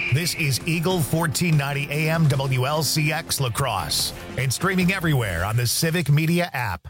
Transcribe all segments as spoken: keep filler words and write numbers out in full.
This is Eagle fourteen ninety A M W L C X La Crosse and streaming everywhere on the Civic Media app.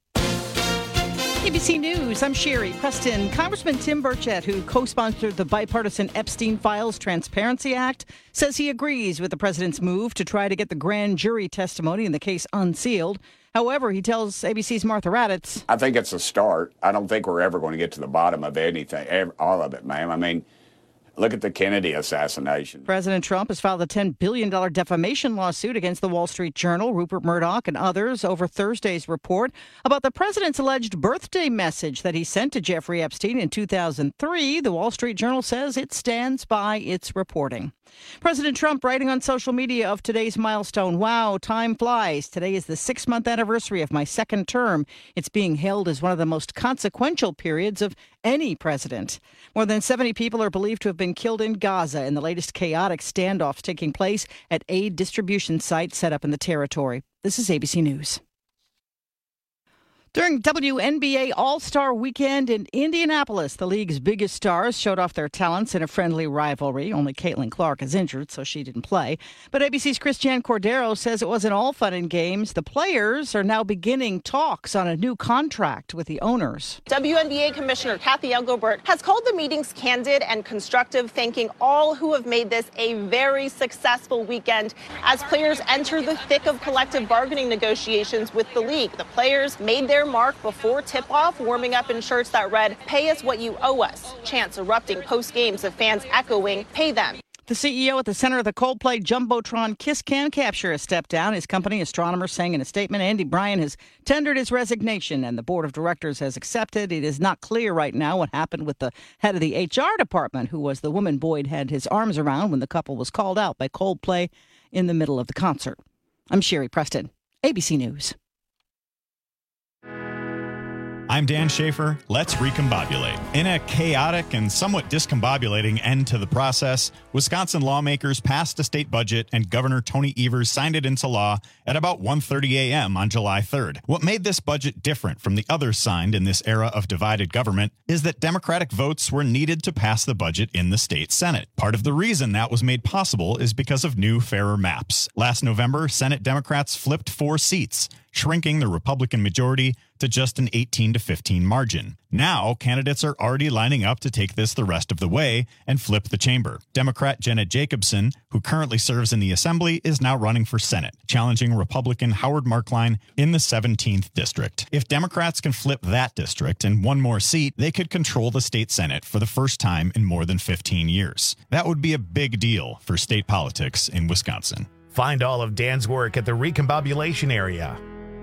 A B C News, I'm Sherry Preston. Congressman Tim Burchett, who co-sponsored the bipartisan Epstein Files Transparency Act, says he agrees with the president's move to try to get the grand jury testimony in the case unsealed. However, he tells A B C's Martha Raddatz, I think it's a start. I don't think we're ever going to get to the bottom of anything, ev- all of it, ma'am. I mean, look at the Kennedy assassination. President Trump has filed a ten billion dollars defamation lawsuit against the Wall Street Journal, Rupert Murdoch, and others over Thursday's report about the president's alleged birthday message that he sent to Jeffrey Epstein in two thousand three. The Wall Street Journal says it stands by its reporting. President Trump writing on social media of today's milestone. Wow, time flies. Today is the six-month anniversary of my second term. It's being hailed as one of the most consequential periods of any president. More than seventy people are believed to have been killed in Gaza in the latest chaotic standoffs taking place at aid distribution sites set up in the territory. This is A B C News. During W N B A All-Star Weekend in Indianapolis, the league's biggest stars showed off their talents in a friendly rivalry. Only Caitlin Clark is injured, so she didn't play. But A B C's Christiane Cordero says it wasn't all fun and games. The players are now beginning talks on a new contract with the owners. W N B A Commissioner Kathy Engelbert has called the meetings candid and constructive, thanking all who have made this a very successful weekend as players enter the thick of collective bargaining negotiations with the league. The players made their mark before tip-off, warming up in shirts that read, "Pay us what you owe us." Chants erupting post-games of fans echoing, "Pay them." The C E O at the center of the Coldplay Jumbotron Kiss Can Capture has stepped down. His company, astronomers, saying in a statement, Andy Bryan has tendered his resignation and the board of directors has accepted. It is not clear right now what happened with the head of the H R department, who was the woman Boyd had his arms around when the couple was called out by Coldplay in the middle of the concert. I'm Sherry Preston, A B C News. I'm Dan Schaefer. Let's recombobulate. In a chaotic and somewhat discombobulating end to the process, Wisconsin lawmakers passed a state budget and Governor Tony Evers signed it into law at about one thirty a.m. on July third. What made this budget different from the others signed in this era of divided government is that Democratic votes were needed to pass the budget in the state Senate. Part of the reason that was made possible is because of new, fairer maps. Last November, Senate Democrats flipped four seats, shrinking the Republican majority to just an eighteen to fifteen margin. Now, candidates are already lining up to take this the rest of the way and flip the chamber. Democrat Jenna Jacobson, who currently serves in the Assembly, is now running for Senate, challenging Republican Howard Markline in the seventeenth district. If Democrats can flip that district and one more seat, they could control the state Senate for the first time in more than fifteen years. That would be a big deal for state politics in Wisconsin. Find all of Dan's work at the Recombobulation area.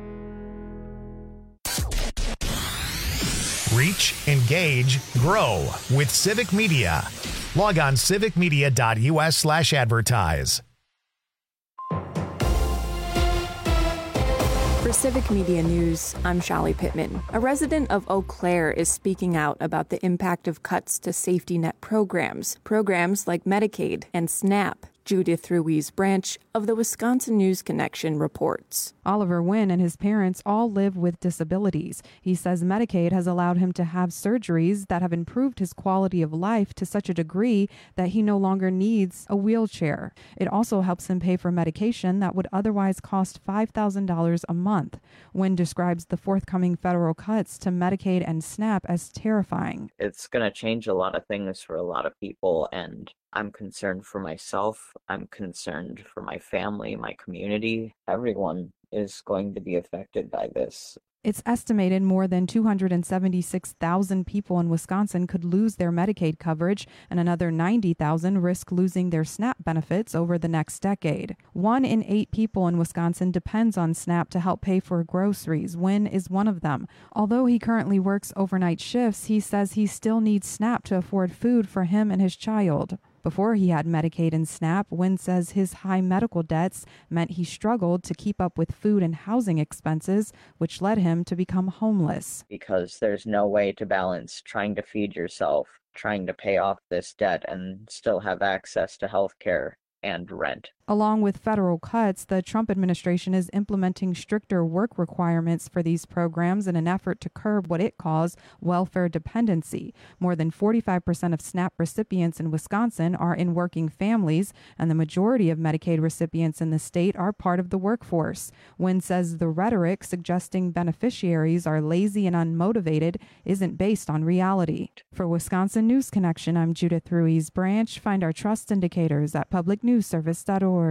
Reach, engage, grow with Civic Media. Log on civicmedia.us slash advertise. For Civic Media News, I'm Shali Pittman. A resident of Eau Claire is speaking out about the impact of cuts to safety net programs, programs like Medicaid and SNAP. Judith Ruiz Branch of the Wisconsin News Connection reports. Oliver Wynn and his parents all live with disabilities. He says Medicaid has allowed him to have surgeries that have improved his quality of life to such a degree that he no longer needs a wheelchair. It also helps him pay for medication that would otherwise cost five thousand dollars a month. Wynn describes the forthcoming federal cuts to Medicaid and SNAP as terrifying. It's going to change a lot of things for a lot of people, and I'm concerned for myself. I'm concerned for my family, my community. Everyone is going to be affected by this. It's estimated more than two hundred seventy-six thousand people in Wisconsin could lose their Medicaid coverage, and another ninety thousand risk losing their SNAP benefits over the next decade. One in eight people in Wisconsin depends on SNAP to help pay for groceries. Wynn is one of them. Although he currently works overnight shifts, he says he still needs SNAP to afford food for him and his child. Before he had Medicaid and SNAP, Wynn says his high medical debts meant he struggled to keep up with food and housing expenses, which led him to become homeless. Because there's no way to balance trying to feed yourself, trying to pay off this debt, and still have access to health care. and rent. Along with federal cuts, the Trump administration is implementing stricter work requirements for these programs in an effort to curb what it calls welfare dependency. More than forty-five percent of SNAP recipients in Wisconsin are in working families, and the majority of Medicaid recipients in the state are part of the workforce. Wynn says the rhetoric suggesting beneficiaries are lazy and unmotivated isn't based on reality. For Wisconsin News Connection, I'm Judith Ruiz Branch. Find our trust indicators at public news service dot org.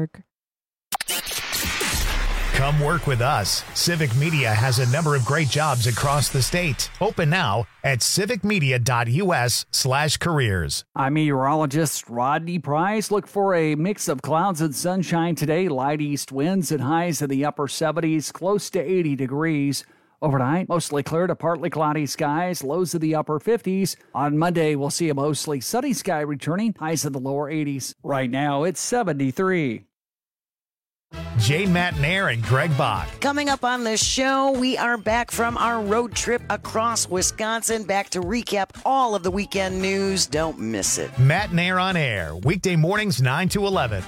Come work with us. Civic Media has a number of great jobs across the state. Open now at civicmedia.us slash careers. I'm meteorologist Rodney Price. Look for a mix of clouds and sunshine today. Light east winds and highs in the upper seventies, close to eighty degrees. Overnight, mostly clear to partly cloudy skies, lows in the upper fifties. On Monday, we'll see a mostly sunny sky returning, highs in the lower eighties. Right now, it's seventy-three. Jay Matnair and Greg Bach. Coming up on the show, we are back from our road trip across Wisconsin, back to recap all of the weekend news. Don't miss it. Matnair on air, weekday mornings nine to eleven.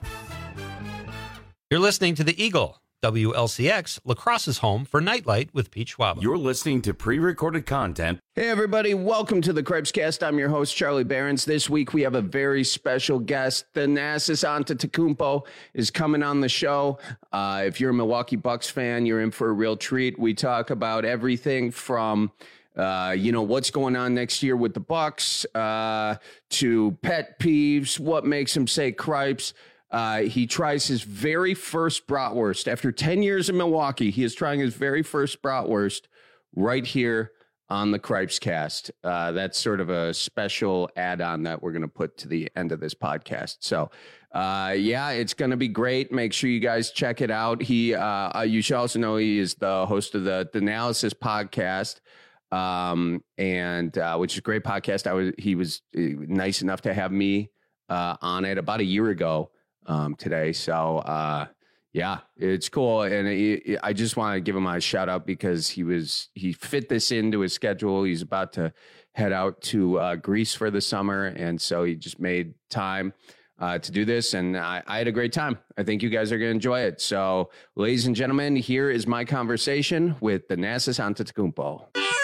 You're listening to The Eagle. W L C X, La Crosse's home for Nightlight with Pete Schwab. You're listening to pre-recorded content. Hey, everybody. Welcome to the Crepescast. I'm your host, Charlie Behrens. This week, we have a very special guest. Thanasis Antetokounmpo is coming on the show. Uh, if you're a Milwaukee Bucks fan, you're in for a real treat. We talk about everything from Uh, you know, what's going on next year with the Bucks, uh, to pet peeves, what makes him say cripes. Uh, he tries his very first bratwurst. After ten years in Milwaukee, he is trying his very first bratwurst right here on the Cripescast. Uh, that's sort of a special add-on that we're going to put to the end of this podcast. So, uh, yeah, it's going to be great. Make sure you guys check it out. He, uh, you should also know he is the host of the Analysis podcast, um, and uh, which is a great podcast. I was he was nice enough to have me uh, on it about a year ago. Um, today. So, uh, yeah, it's cool. And it, it, I just want to give him a shout out because he was, he fit this into his schedule. He's about to head out to uh, Greece for the summer. And so he just made time uh, to do this. And I, I had a great time. I think you guys are going to enjoy it. So, ladies and gentlemen, here is my conversation with Thanasis Antetokounmpo.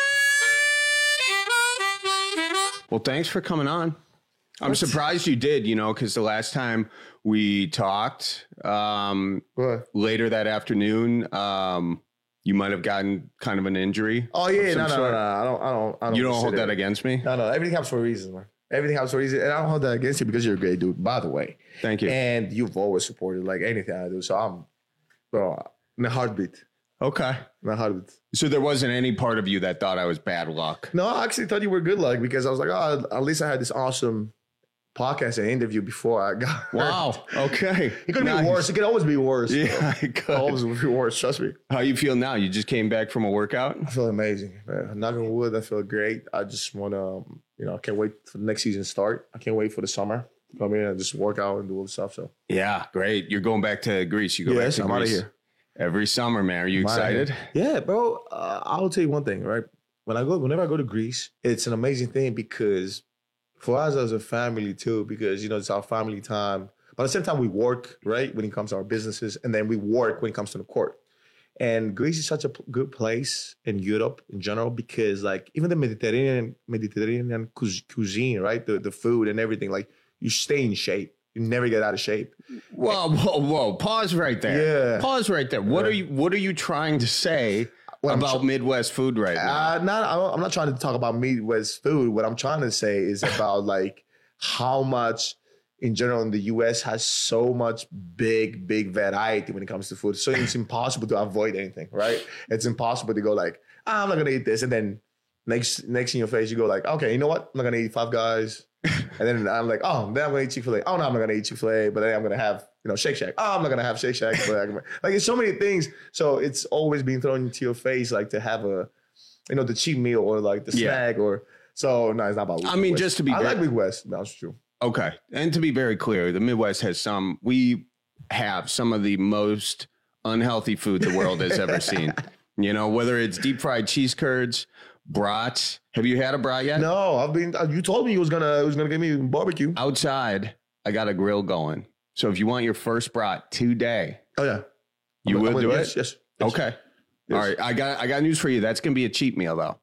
Well, thanks for coming on. I'm What's... surprised you did, you know, because the last time we talked um, later that afternoon, um, you might have gotten kind of an injury. Oh, yeah. No, no, no, no. I don't, I don't, I don't. You don't hold that against me? No, no. Everything happens for a reason, man. Everything happens for a reason. And I don't hold that against you because you're a great dude, by the way. Thank you. And you've always supported like anything I do. So I'm, bro, in a heartbeat. Okay. In a heartbeat. So there wasn't any part of you that thought I was bad luck? No, I actually thought you were good luck because I was like, oh, at least I had this awesome podcast and interview before I got hurt. Wow. Okay. It could nice. be worse. It could always be worse. Yeah, it could always be worse. Trust me. How you feel now? You just came back from a workout? I feel amazing, man. Knock on wood, I feel great. I just want to, um, you know, I can't wait for the next season to start. I can't wait for the summer. Come in and just work out and do all the stuff. So yeah, great. You're going back to Greece. You go yes, back to I'm Greece out of here every summer, man. Are you I'm excited? Yeah, bro. Uh, I'll tell you one thing, right? When I go, whenever I go to Greece, it's an amazing thing because for us as a family too, because, you know, it's our family time. But at the same time, we work, right, when it comes to our businesses, and then we work when it comes to the court. And Greece is such a p- good place in Europe in general because, like, even the Mediterranean Mediterranean cuisine, right, the, the food and everything, like, you stay in shape. You never get out of shape. Whoa, whoa, whoa! Pause right there. Yeah. Pause right there. What yeah. are you? What are you trying to say What about tra- Midwest food right now? Uh, not, I'm not trying to talk about Midwest food. What I'm trying to say is about like how much in general in the U S has so much big, big variety when it comes to food. So it's impossible to avoid anything, right? It's impossible to go like, ah, I'm not going to eat this. And then next next in your face, you go like, okay, you know what? I'm not going to eat Five Guys. And then I'm like, oh, then I'm going to eat Chick-fil-A. Oh, no, I'm not going to eat Chick-fil-A. But then I'm going to have, you know, Shake Shack. Oh, I'm not going to have Shake Shack. But like, it's so many things. So it's always being thrown into your face, like to have a, you know, the cheap meal or like the yeah. snack or, so no, it's not about I mean, West. just to be I very, like Midwest. That's true. Okay. And to be very clear, the Midwest has some, we have some of the most unhealthy food the world has ever seen. You know, whether it's deep fried cheese curds, brats. Have you had a brat yet? No, I've been, you told me you was going to, it was going to give me barbecue. Outside, I got a grill going So if you want your first brat today, oh yeah, you I'm, will I'm, do yes, it. Yes, yes. Okay. Yes. All right. I got I got news for you. That's gonna be a cheat meal though.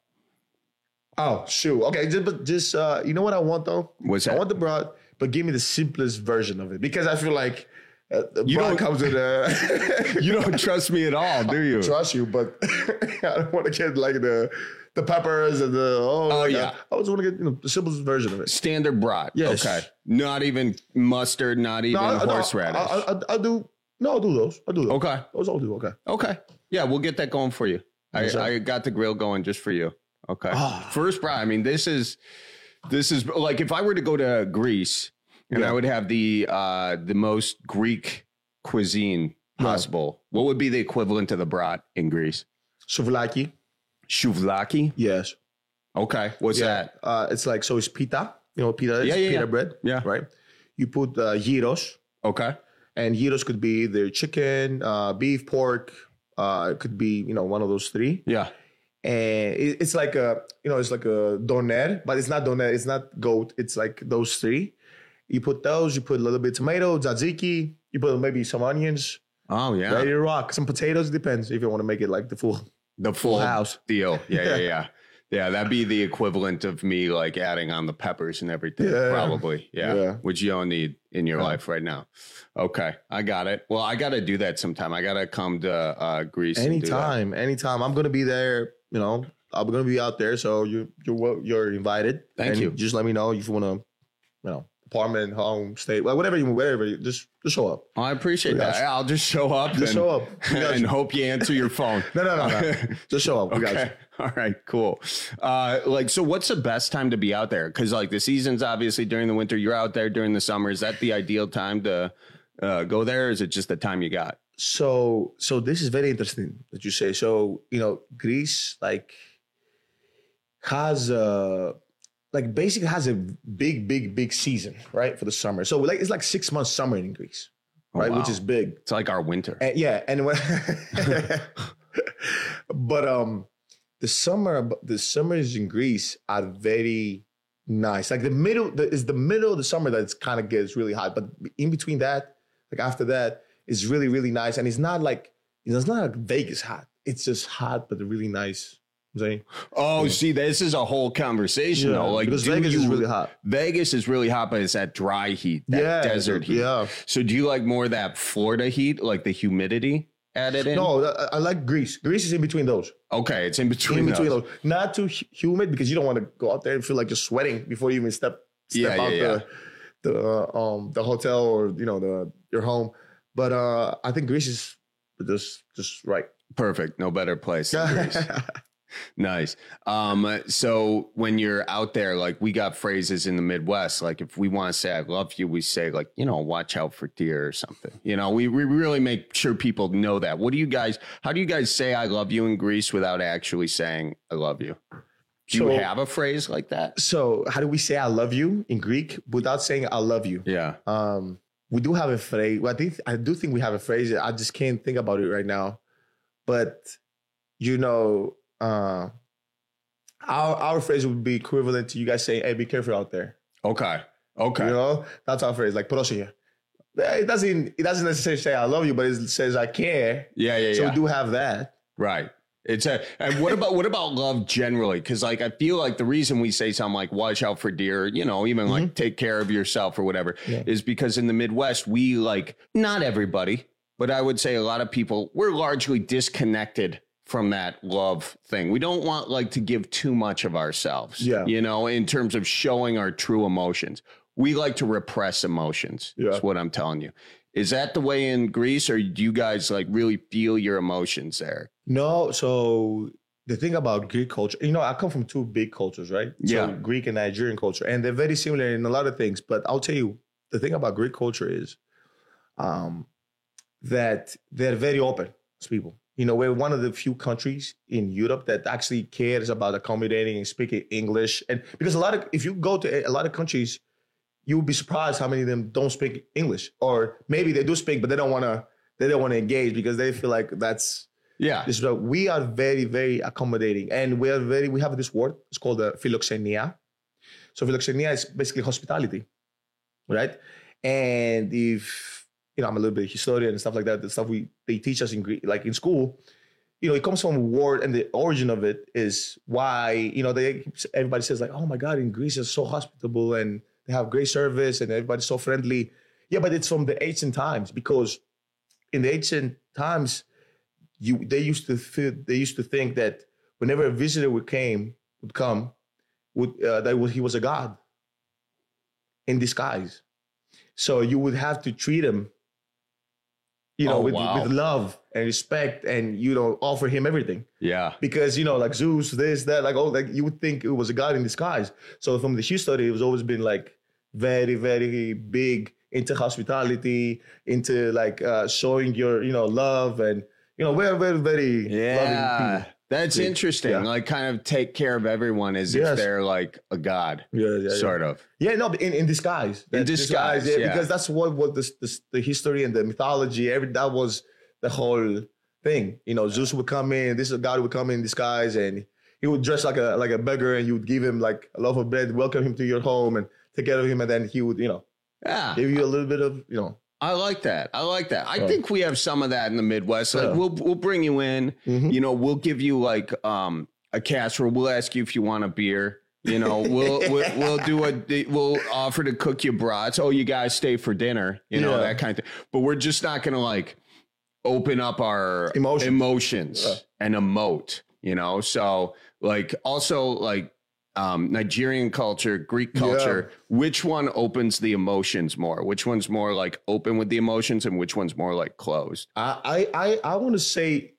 Oh shoot. Okay, just but just uh, you know what I want though? What's that? I want the brat, but give me the simplest version of it because I feel like uh, the You brat don't- comes with a. You don't trust me at all, do you? I trust you, but I don't want to get like the the peppers and the oh, Oh, like, yeah. I just want to get you know the simplest version of it. Standard brat. Yes. Okay. Not even mustard. Not even I- I- no, horseradish. I, I, I, I'll do. No, I'll do those. I'll do those. Okay. Those I'll do. Okay. Okay. Yeah, we'll get that going for you. I, Yes, sir. I got the grill going just for you. Okay. Ah. First brat. I mean, this is this is like if I were to go to Greece and Yeah. I would have the uh the most Greek cuisine possible. What would be the equivalent to the brat in Greece? Souvlaki. Souvlaki? Yes. Okay. What's Yeah. that? Uh, it's like so it's pita. You know what pita is? Yeah, yeah, Pita yeah. bread. Yeah. Right. You put uh, gyros, Okay. and gyros could be either chicken, uh, beef, pork. Uh, it could be you know one of those three. Yeah. And it, it's like a you know it's like a doner, but it's not doner. It's not goat. It's like those three. You put those. You put a little bit of tomato, tzatziki. You put maybe some onions. Oh yeah. Ready to rock. Some potatoes. Depends if you want to make it like the full The full house. deal. Yeah, yeah, yeah. Yeah, that'd be the equivalent of me like adding on the peppers and everything, Yeah. probably. Yeah. Yeah. Which you don't need in your Yeah. life right now. Okay, I got it. Well, I got to do that sometime. I got to come to uh, Greece. and do that. Anytime, anytime. I'm gonna be there. You know, I'm gonna be out there. So you you're wel- you're invited. Thank And you. Just let me know if you wanna, you know, apartment, home, state, well, whatever you whatever. You, just just show up. I appreciate We got that. you. I'll just show up. Just and, show up. We got and you. hope you answer your phone. No, no, no, no. Just show up. We got you. Okay. All right, cool. Uh, like, so what's the best time to be out there? Because like the season's obviously during the winter. You're out there during the summer. Is that the ideal time to uh, go there? Or is it just the time you got? So so this is very interesting that you say. So you know, Greece like has a like basically has a big, big, big season, right, for the summer. So like it's like six months summer in Greece, Oh, right, wow. which is big. It's like our winter. And, yeah, and when but um, the summer the summers in Greece are very nice. Like the middle the, is the middle of the summer that it's kind of gets really hot, but in between that, like after that, it's really really nice, and it's not like it's not like Vegas hot. It's just hot, but really nice. You know what I'm saying? Oh, see, this is a whole conversation Yeah, though. Like because do Vegas is you- really hot. Vegas is really hot, but it's that dry heat, that Yeah, desert heat. yeah. So do you like more of that Florida heat, like the humidity added in? No, I, I like Greece. Greece is in between those. Okay, it's in between. in between those. those. Not too hu- humid because you don't want to go out there and feel like you're sweating before you even step step Yeah, out yeah, the the uh, um the hotel or you know the your home. But uh I think Greece is just just right. Perfect. No better place than Greece. Nice. Um, so when you're out there, like we got phrases in the Midwest, like if we want to say I love you, we say like, you know, watch out for deer or something. You know, we, we really make sure people know that. What do you guys, how do you guys say I love you in Greece without actually saying I love you? Do you So- have a phrase like that? So how do we say I love you in Greek without saying I love you? Yeah. Um, we do have a phrase. Well, I think I do think we have a phrase. I just can't think about it right now. But you know, uh, our our phrase would be equivalent to you guys saying, "Hey, be careful out there." Okay. Okay. You know, that's our phrase. Like "Πρόσεχε." It doesn't. It doesn't necessarily say "I love you," but it says "I care." Yeah. Yeah. So yeah. we do have that. Right. It's a, and what about, what about love generally? Cause like, I feel like the reason we say something like watch out for deer, you know, even like take care of yourself or whatever Yeah. is because in the Midwest, we like, not everybody, but I would say a lot of people, we're largely disconnected from that love thing. We don't want like to give too much of ourselves, Yeah. you know, in terms of showing our true emotions. We like to repress emotions. Yeah. Is what I'm telling you. Is that the way in Greece, or do you guys like really feel your emotions there? No, so the thing about Greek culture, you know, I come from two big cultures, right? Yeah. So Greek and Nigerian culture, and they're very similar in a lot of things. But I'll tell you, the thing about Greek culture is um, that they're very open as people. You know, we're one of the few countries in Europe that actually cares about accommodating and speaking English. And because a lot of, if you go to a lot of countries, you would be surprised how many of them don't speak English, or maybe they do speak, but they don't want to. They don't want to engage because they feel like that's Yeah. this. We are very, very accommodating, and we are very. We have this word. It's called the philoxenia. So philoxenia is basically hospitality, right? And if you know, I'm a little bit historian and stuff like that. The stuff we they teach us in Greek, like in school, you know, it comes from a word, and the origin of it is why, you know, they everybody says like, oh my God, in Greece is so hospitable and they have great service and everybody's so friendly. Yeah, but it's from the ancient times, because in the ancient times, you they used to feel, they used to think that whenever a visitor would came would come, would uh, that was he was a god in disguise. So you would have to treat him, you know, Oh, with, wow. with love and respect, and, you know, offer him everything. Yeah. Because, you know, like Zeus, this, that, like, oh, like you would think it was a god in disguise. So from the history, it was always been like very, very big into hospitality, into like uh, showing your, you know, love, and, you know, we're very, very Yeah. loving people. That's Yeah. interesting. Yeah. Like, kind of take care of everyone as Yes. if they're like a god, Yeah, yeah, sort yeah. of. Yeah, no, but in, in disguise. In That- disguise, yeah. Because that's what, what the, the, the history and the mythology, every that was the whole thing. You know, Zeus would come in, this god would come in disguise, and he would dress like a like a beggar, and you would give him like a loaf of bread, welcome him to your home, and take care of him, and then he would, you know, Yeah. give you a little bit of, you know. I like that. I like that. I Oh. think we have some of that in the Midwest. Like Yeah. we'll we'll bring you in. You know, we'll give you like um a casserole. We'll ask you if you want a beer. You know, we'll we'll, we'll do a we'll offer to cook you brats. Oh, you guys stay for dinner. You know, Yeah. that kind of thing. But we're just not gonna like open up our Emotions. emotions Yeah. and emote. You know, so like also like. Um, Nigerian culture, Greek culture, which one opens the emotions more? Which one's more like open with the emotions, and which one's more like closed? I I I, I want to say,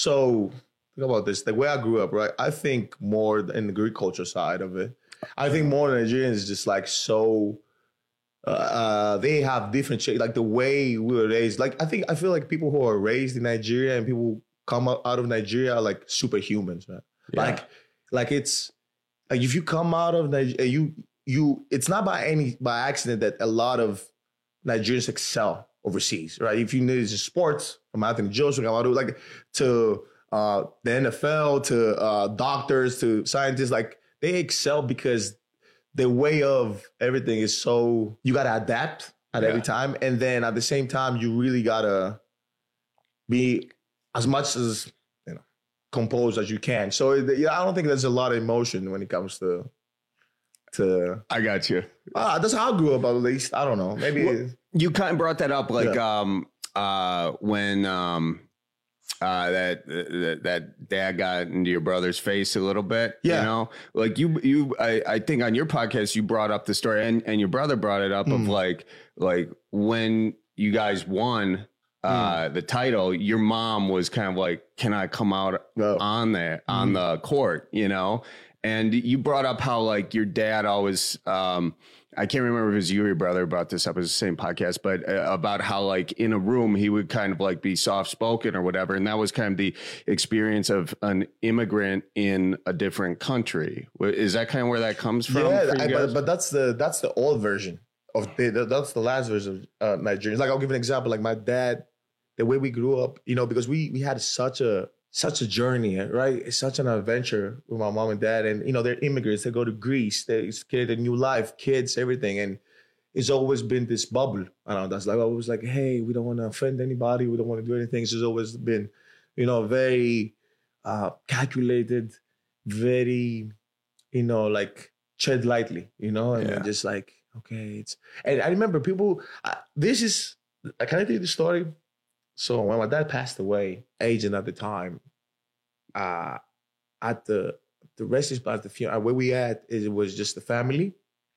so think about this. The way I grew up, right? I think more in the Greek culture side of it. I think more Nigerians is just like so. Uh, uh, they have different shit. Like the way we were raised. Like I think I feel like people who are raised in Nigeria and people who come out out of Nigeria are like superhumans, man. Yeah. Like like it's like if you come out of Nigeria, you you. It's not by any by accident that a lot of Nigerians excel overseas, right? If you need to sports, from Anthony Joshua, like to uh, the N F L, to uh, doctors, to scientists, like they excel because the way of everything is so, you got to adapt at Yeah. every time. And then at the same time, you really got to be as much as, you know, composed as you can. So yeah, I don't think there's a lot of emotion when it comes to, to, I got you. uh, that's how I grew up, at least. I don't know. Maybe. Well, you kind of brought that up, like Yeah. um uh when um uh that, that that dad got into your brother's face a little bit. Yeah. You know, like you you I, I think on your podcast you brought up the story, and and your brother brought it up Mm. of like like when you guys won uh the title, your mom was kind of like, can I come out Oh. on there on the court, you know? And you brought up how like your dad always um I can't remember if it was you or your brother brought this up as the same podcast, but uh, about how like in a room he would kind of like be soft spoken or whatever, and that was kind of the experience of an immigrant in a different country. Wh- Is that kind of where that comes from? Yeah, for you I, guys? but, but that's the that's the old version of the, the- that's the last version of uh, Nigerians. Like I'll give an example. Like my dad, the way we grew up, you know, because we we had such a such a journey, right? It's such an adventure with my mom and dad, and you know they're immigrants. They go to Greece. They create a new life, kids, everything, and it's always been this bubble around us. Like always, like, hey, we don't want to offend anybody. We don't want to do anything. It's just always been, you know, very uh, calculated, very, you know, like tread lightly, you know, and then Yeah. just like, okay, it's. And I remember people. Uh, this is. I can I tell you the story. So when my dad passed away, agent at the time, uh, at the the rest is at the funeral, where we at is it was just the family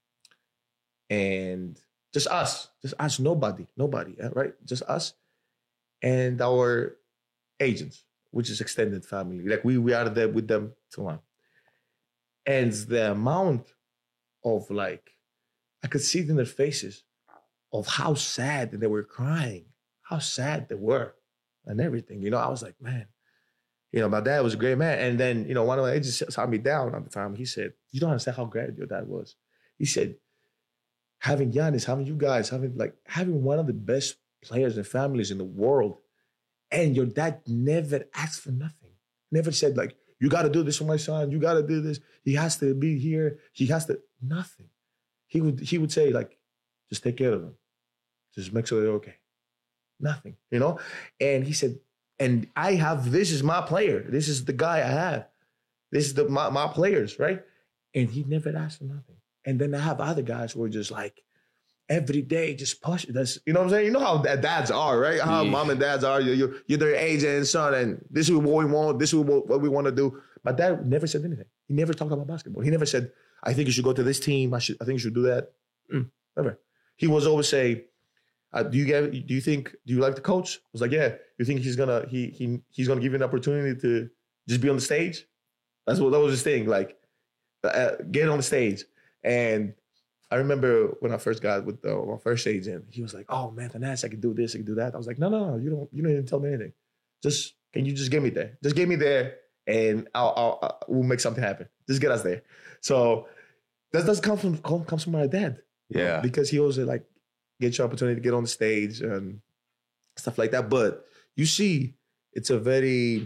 and just us, just us, nobody, nobody, uh, right? Just us and our agents, which is extended family. Like we we are there with them so on. And the amount of like, I could see it in their faces of how sad they were crying. How sad they were and everything. You know, I was like, man, you know, my dad was a great man. And then, you know, one of my agents sat me down at the time. He said, you don't understand how great your dad was. He said, having Giannis, having you guys, having like, having one of the best players and families in the world, and your dad never asked for nothing. Never said like, you got to do this for my son. You got to do this. He has to be here. He has to, nothing. He would, he would say like, just take care of them. Just make sure they're okay. nothing, you know? And he said, and I have, this is my player. This is the guy I have. This is the my, my players, right? And he never asked for nothing. And then I have other guys who are just like, every day, just push. That's, you know what I'm saying? You know how dads are, right? How yeah. mom and dads are. You're, you're, you're their age and son, and this is what we want. This is what we want to do. My dad never said anything. He never talked about basketball. He never said, I think you should go to this team. I should. I think you should do that. Mm, never. He was always say, uh, do you get? Do you think? Do you like the coach? I was like, yeah. You think he's gonna he he he's gonna give you an opportunity to just be on the stage? That's what that was his thing. Like, uh, get on the stage. And I remember when I first got with the, my first agent, he was like, "Oh man, Thanasis, I can do this, I can do that." I was like, "No, no, no, you don't. You don't even tell me anything. Just can you just get me there? Just get me there, and I'll, I'll, I'll we'll make something happen. Just get us there." So that does come from comes from my dad. Yeah, because he always like get your opportunity to get on the stage and stuff like that. But you see, it's a very,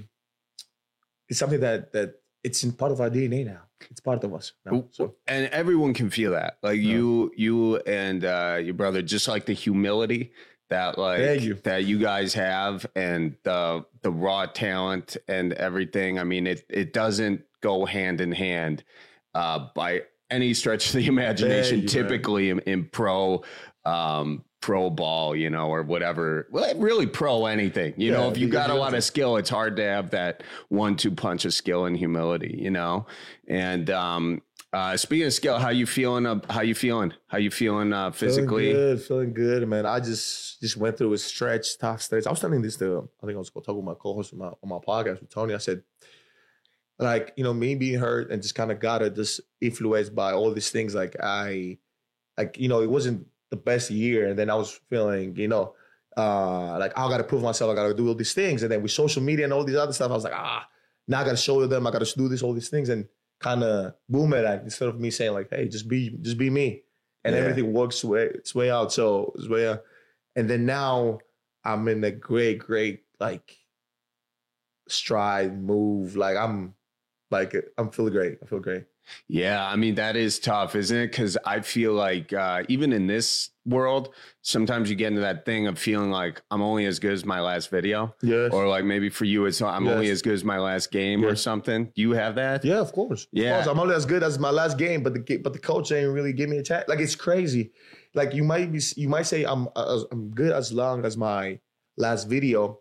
it's something that that it's in part of our D N A now. It's part of us now. So. And everyone can feel that. Like yeah. you, you and uh, your brother, just like the humility that like you. that you guys have, and the the raw talent and everything. I mean, it it doesn't go hand in hand uh, by any stretch of the imagination. You, typically in, in pro um, pro ball, you know, or whatever. Well, really pro anything. You yeah, know, if you got a lot of skill, it's hard to have that one two punch of skill and humility. You know, and um, uh, speaking of skill, how you feeling? Uh, how you feeling? How you feeling uh, physically? Feeling good, feeling good, man. I just just went through a stretch, tough stretch. I was telling this to, I think I was going to talk with my co-host on my, on my podcast with Tony. I said, like, you know, me being hurt and just kind of got it, just influenced by all these things. Like I, like, you know, it wasn't the best year. And then I was feeling, you know, uh, like, oh, I got to prove myself. I got to do all these things. And then with social media and all these other stuff, I was like, ah, now I got to show them. I got to do this, all these things, and kind of boomerang instead of me saying like, hey, just be, just be me. And yeah. everything works way, its way out. So it's way out. And then now I'm in a great, great, like, stride, move. Like I'm, like, I'm feeling great. I feel great. Yeah, I mean, that is tough, isn't it? Because I feel like uh, even in this world, sometimes you get into that thing of feeling like I'm only as good as my last video. Yes. Or like maybe for you, it's I'm yes. only as good as my last game yes. or something. Do you have that? Yeah, of course. Yeah. Of course. I'm only as good as my last game, but the but the coach ain't really give me a chance. Like, it's crazy. Like, you might be, you might say I'm uh, I'm good as long as my last video,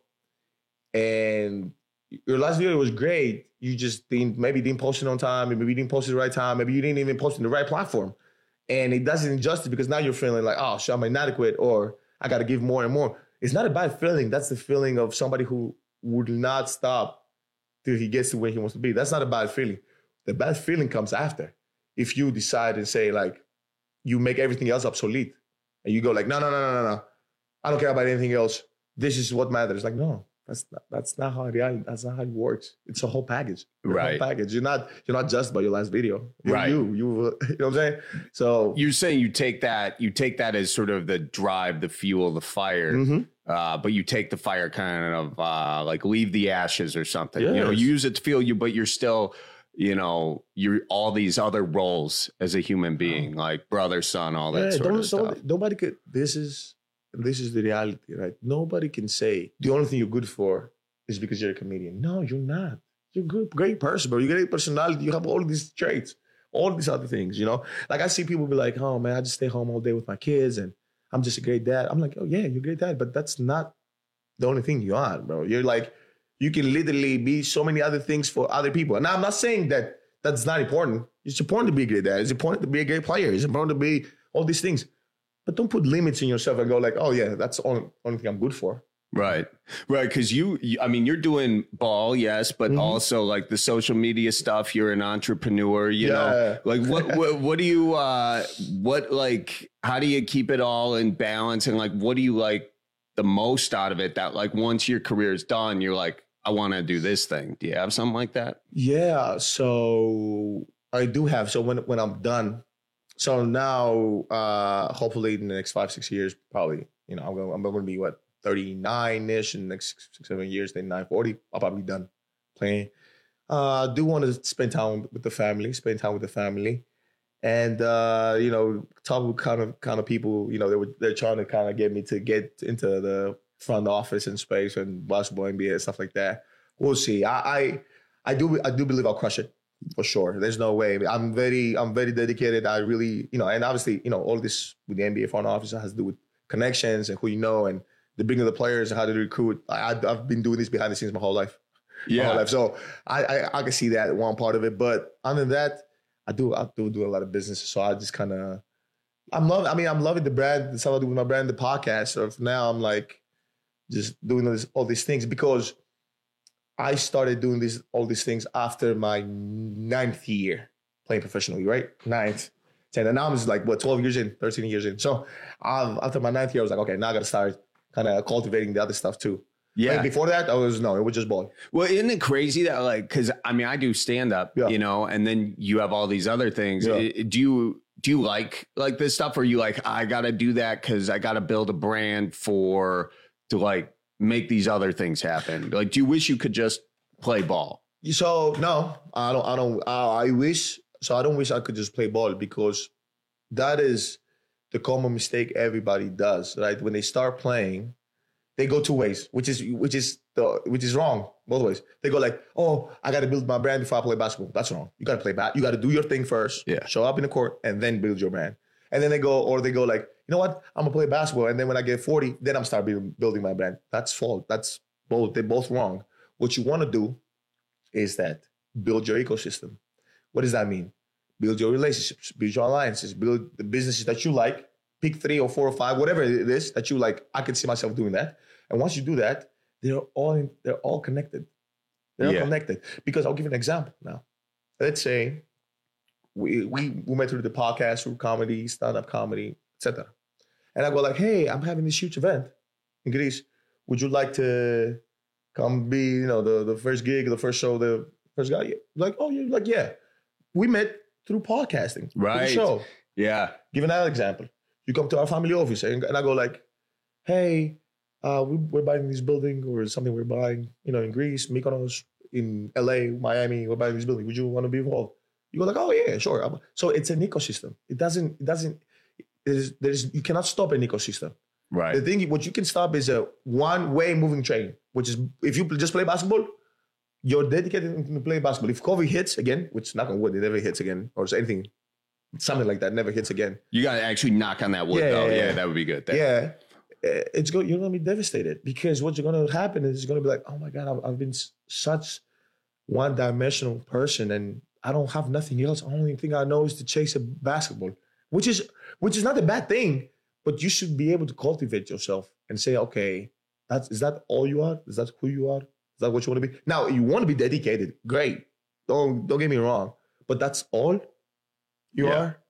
and your last video was great. You just didn't, maybe didn't post it on time. Maybe you didn't post it at the right time. Maybe you didn't even post it in the right platform. And it doesn't injustice because now you're feeling like, oh, shit, I'm inadequate, or I got to give more and more. It's not a bad feeling. That's the feeling of somebody who would not stop till he gets to where he wants to be. That's not a bad feeling. The bad feeling comes after. If you decide and say, like, you make everything else obsolete and you go like, no, no, no, no, no, no. I don't care about anything else. This is what matters. Like, no. That's not, that's not how it that's not how it works. It's a whole package. Right. Whole package. You're not you're not just by your last video. You're right. You you you know what I'm saying? So you're saying you take that you take that as sort of the drive, the fuel, the fire. Mm-hmm. Uh, but you take the fire kind of uh, like leave the ashes or something. Yes. You know, you use it to fuel you, but you're still, you know, you're all these other roles as a human being, like brother, son, all that yeah, sort of stuff. Nobody could. This is. This is the reality, right? Nobody can say the only thing you're good for is because you're a comedian. No, you're not. You're a good, great person, bro. You got a great personality. You have all these traits, all these other things, you know? Like, I see people be like, oh, man, I just stay home all day with my kids and I'm just a great dad. I'm like, oh, yeah, you're a great dad, but that's not the only thing you are, bro. You're like, you can literally be so many other things for other people. And I'm not saying that that's not important. It's important to be a great dad. It's important to be a great player. It's important to be all these things. But don't put limits in yourself and go like, oh, yeah, that's the only, only thing I'm good for. Right. Right. Because you, you, I mean, you're doing ball, yes, but mm-hmm. also like the social media stuff. You're an entrepreneur, you yeah. know, like what, what, what do you, uh, what, like, how do you keep it all in balance? And like, what do you like the most out of it that like once your career is done, you're like, I want to do this thing. Do you have something like that? Yeah. So I do have. So when, when I'm done, So now, uh, hopefully in the next five, six years, probably, you know, I'm going, I'm going to be, what, thirty-nine-ish in the next six, seven years, then nine, forty. I'll probably be done playing. Uh, I do want to spend time with the family, spend time with the family. And, uh, you know, talk with kind of kind of people, you know, they were, they're trying to kind of get me to get into the front office and space and basketball, N B A, and stuff like that. We'll see. I, I, I do, I do believe I'll crush it for sure. There's no way. I'm very, I'm very dedicated. I really, you know, and obviously, you know, all this with the N B A front office has to do with connections and who you know and the bringing of the players and how to recruit. I, I've been doing this behind the scenes my whole life. Yeah. My whole life. So I, I, I can see that one part of it. But other than that, I do, I do do a lot of business. So I just kind of, I'm loving, I mean, I'm loving the brand, the stuff I do with my brand, the podcast. So now I'm like just doing all, this, all these things because I started doing this, all these things after my ninth year playing professionally, right? Ninth, ten. And now I'm just like, what, twelve years in, thirteen years in. So um, after my ninth year, I was like, okay, now I got to start kind of cultivating the other stuff too. Yeah. Like before that, I was, no, it was just ball. Well, isn't it crazy that like, cause I mean, I do stand up, yeah. you know, and then you have all these other things. Yeah. Do you, do you like, like this stuff? Or are you like, I got to do that cause I got to build a brand for, to like make these other things happen? Like, do you wish you could just play ball? So no, I don't, I don't, uh, I wish, so I don't wish I could just play ball because that is the common mistake everybody does, right? When they start playing, they go two ways, which is which is the which is wrong both ways. They go like, "Oh, I got to build my brand before I play basketball." That's wrong. You got to play bat. You got to do your thing first. Yeah. Show up in the court and then build your brand. And then they go, or they go like, "You know what? I'm gonna play basketball, and then when I get forty, then I'm start building, building my brand." That's fault. That's both. They're both wrong. What you want to do is that build your ecosystem. What does that mean? Build your relationships, build your alliances, build the businesses that you like. Pick three or four or five, whatever it is that you like. I can see myself doing that. And once you do that, they're all in, they're all connected. They're yeah. all connected. Because I'll give you an example now. Let's say we we we went through the podcast, through comedy, stand-up comedy, et cetera. And I go like, hey, I'm having this huge event in Greece. Would you like to come be, you know, the, the first gig, the first show, the first guy? Like, oh, you're like, yeah. We met through podcasting. Right. Through the show. Yeah. Give another example. You come to our family office and, and I go like, hey, uh, we, we're buying this building or something we're buying, you know, in Greece, Mykonos, in L A, Miami, we're buying this building. Would you want to be involved? You go like, oh yeah, sure. So it's an ecosystem. It doesn't, it doesn't, there's, there's, you cannot stop an ecosystem. Right. The thing, what you can stop is a one-way moving train, which is if you just play basketball, you're dedicated to play basketball. If COVID hits again, which knock on wood, it never hits again, or anything, something like that never hits again. You got to actually knock on that wood, yeah, though. Yeah, yeah, that would be good. That. Yeah. It's go, you're going to be devastated because what's going to happen is it's going to be like, oh my God, I've, I've been such one-dimensional person and I don't have nothing else. The only thing I know is to chase a basketball, which is which is not a bad thing, but you should be able to cultivate yourself and say, okay, that's is that all you are? Is that who you are? Is that what you want to be? Now, you want to be dedicated. Great. Don't don't get me wrong. But that's all you yeah. are?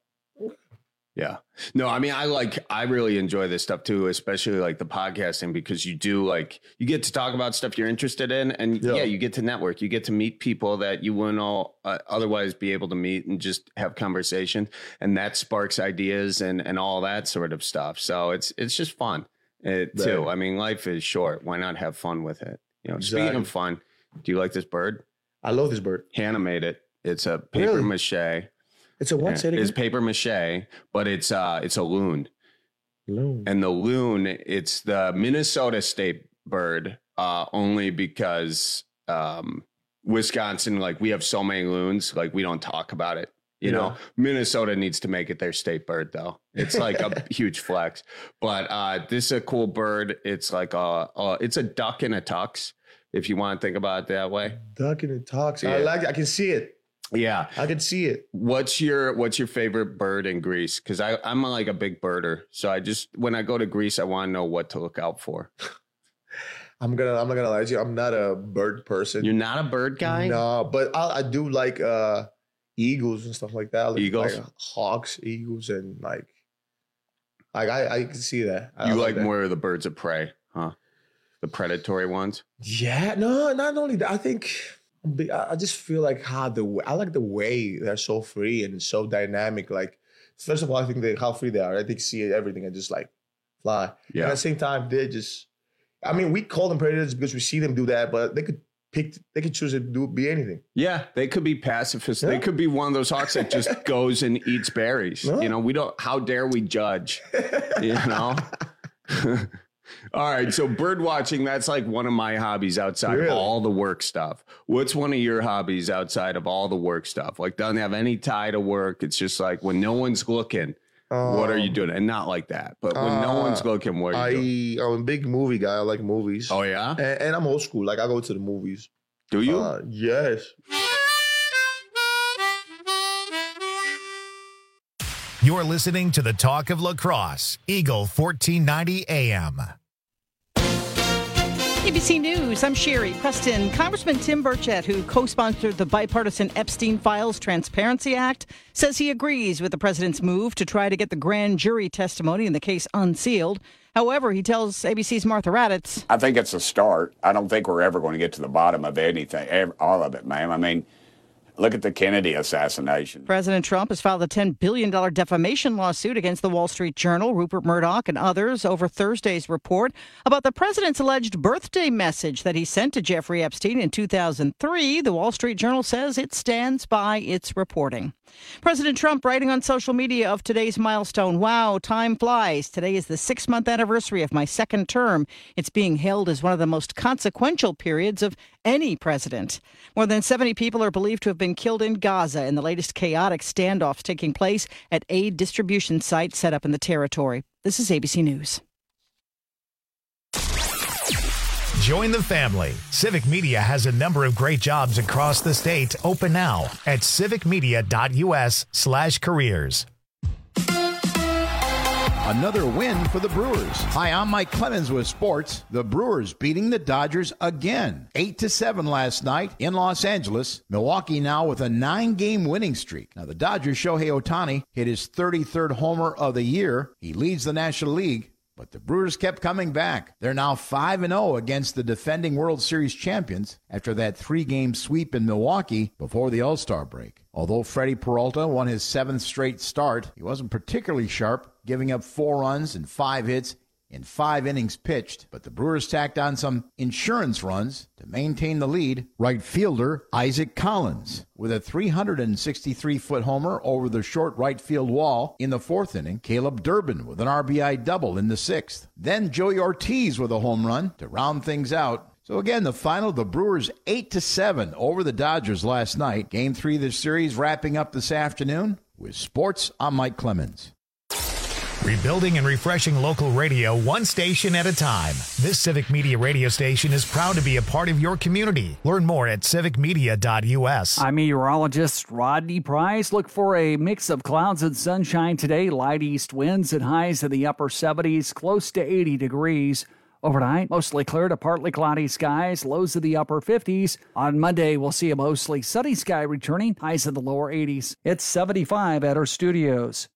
Yeah. No, I mean, I like, I really enjoy this stuff too, especially like the podcasting, because you do like, you get to talk about stuff you're interested in. And yeah, yeah you get to network, you get to meet people that you wouldn't all uh, otherwise be able to meet and just have conversation. And that sparks ideas and, and all that sort of stuff. So it's, it's just fun uh, too. Right. I mean, life is short. Why not have fun with it? You know, exactly. Speaking of fun, do you like this bird? I love this bird. Hannah made it. It's a paper really? mache. It's a what? It's paper mache, but it's uh it's a loon. Loon. And the loon, it's the Minnesota state bird, uh, only because um Wisconsin, like we have so many loons, like we don't talk about it. You yeah. know, Minnesota needs to make it their state bird, though. It's like a huge flex. But uh, this is a cool bird. It's like a, a it's a duck in a tux, if you want to think about it that way. Duck in a tux. Yeah. I like it. I can see it. Yeah, I can see it. What's your What's your favorite bird in Greece? Because I I'm like a big birder, so I just when I go to Greece, I want to know what to look out for. I'm gonna I'm not gonna lie to you. I'm not a bird person. You're not a bird guy? No, but I, I do like uh, eagles and stuff like that. Like, eagles, like hawks, eagles, and like like I, I can see that. I you like, like more of the birds of prey, huh? The predatory ones. Yeah, no, not only that. I think. I just feel like how the I like the way they're so free and so dynamic. Like, first of all, I think they how free they are. I think see everything and just like fly. Yeah. And at the same time, they just. I mean, we call them predators because we see them do that, but they could pick. They could choose to do be anything. Yeah, they could be pacifists. Yeah. They could be one of those hawks that just goes and eats berries. Yeah. You know, we don't. How dare we judge? You know. All right, so bird watching, that's like one of my hobbies outside Really? of all the work stuff. What's one of your hobbies outside of all the work stuff? Like, doesn't have any tie to work. It's just like when no one's looking, um, what are you doing? And not like that, but when uh, no one's looking, what are you I, doing? I'm a big movie guy. I like movies. Oh, yeah? And, and I'm old school. Like, I go to the movies. Do you? Uh, yes. You're listening to the Talk of Lacrosse, Eagle fourteen ninety A M. A B C News, I'm Sherry Preston. Congressman Tim Burchett, who co-sponsored the bipartisan Epstein Files Transparency Act, says he agrees with the president's move to try to get the grand jury testimony in the case unsealed. However, he tells A B C's Martha Raddatz, I think it's a start. I don't think we're ever going to get to the bottom of anything, ev- all of it, ma'am. I mean, look at the Kennedy assassination. President Trump has filed a ten billion dollars defamation lawsuit against the Wall Street Journal, Rupert Murdoch, and others over Thursday's report about the president's alleged birthday message that he sent to Jeffrey Epstein in two thousand three. The Wall Street Journal says it stands by its reporting. President Trump writing on social media of today's milestone. Wow, time flies. Today is the six-month anniversary of my second term. It's being hailed as one of the most consequential periods of any president. More than seventy people are believed to have been killed in Gaza in the latest chaotic standoffs taking place at aid distribution sites set up in the territory. This is A B C News. Join the family. Civic Media has a number of great jobs across the state. Open now at civicmedia.us slash careers. Another win for the Brewers. Hi, I'm Mike Clemens with sports. The Brewers beating the Dodgers again. eight to seven last night in Los Angeles. Milwaukee now with a nine-game winning streak. Now, the Dodgers' Shohei Ohtani hit his thirty-third homer of the year. He leads the National League. But the Brewers kept coming back. They're now five and oh against the defending World Series champions after that three-game sweep in Milwaukee before the All-Star break. Although Freddie Peralta won his seventh straight start, he wasn't particularly sharp, giving up four runs and five hits in five innings pitched. But the Brewers tacked on some insurance runs to maintain the lead. Right fielder Isaac Collins with a three hundred sixty-three foot homer over the short right field wall in the fourth inning. Caleb Durbin with an R B I double in the sixth. Then Joey Ortiz with a home run to round things out. So again, the final, the Brewers eight to seven over the Dodgers last night. Game three of the series wrapping up this afternoon. With sports, I'm Mike Clemens. Rebuilding and refreshing local radio one station at a time. This Civic Media radio station is proud to be a part of your community. Learn more at civic media dot u s. I'm meteorologist Rodney Price. Look for a mix of clouds and sunshine today. Light east winds and highs in the upper seventies, close to eighty degrees. Overnight, mostly clear to partly cloudy skies, lows in the upper fifties. On Monday, we'll see a mostly sunny sky returning, highs in the lower eighties. It's seventy-five at our studios.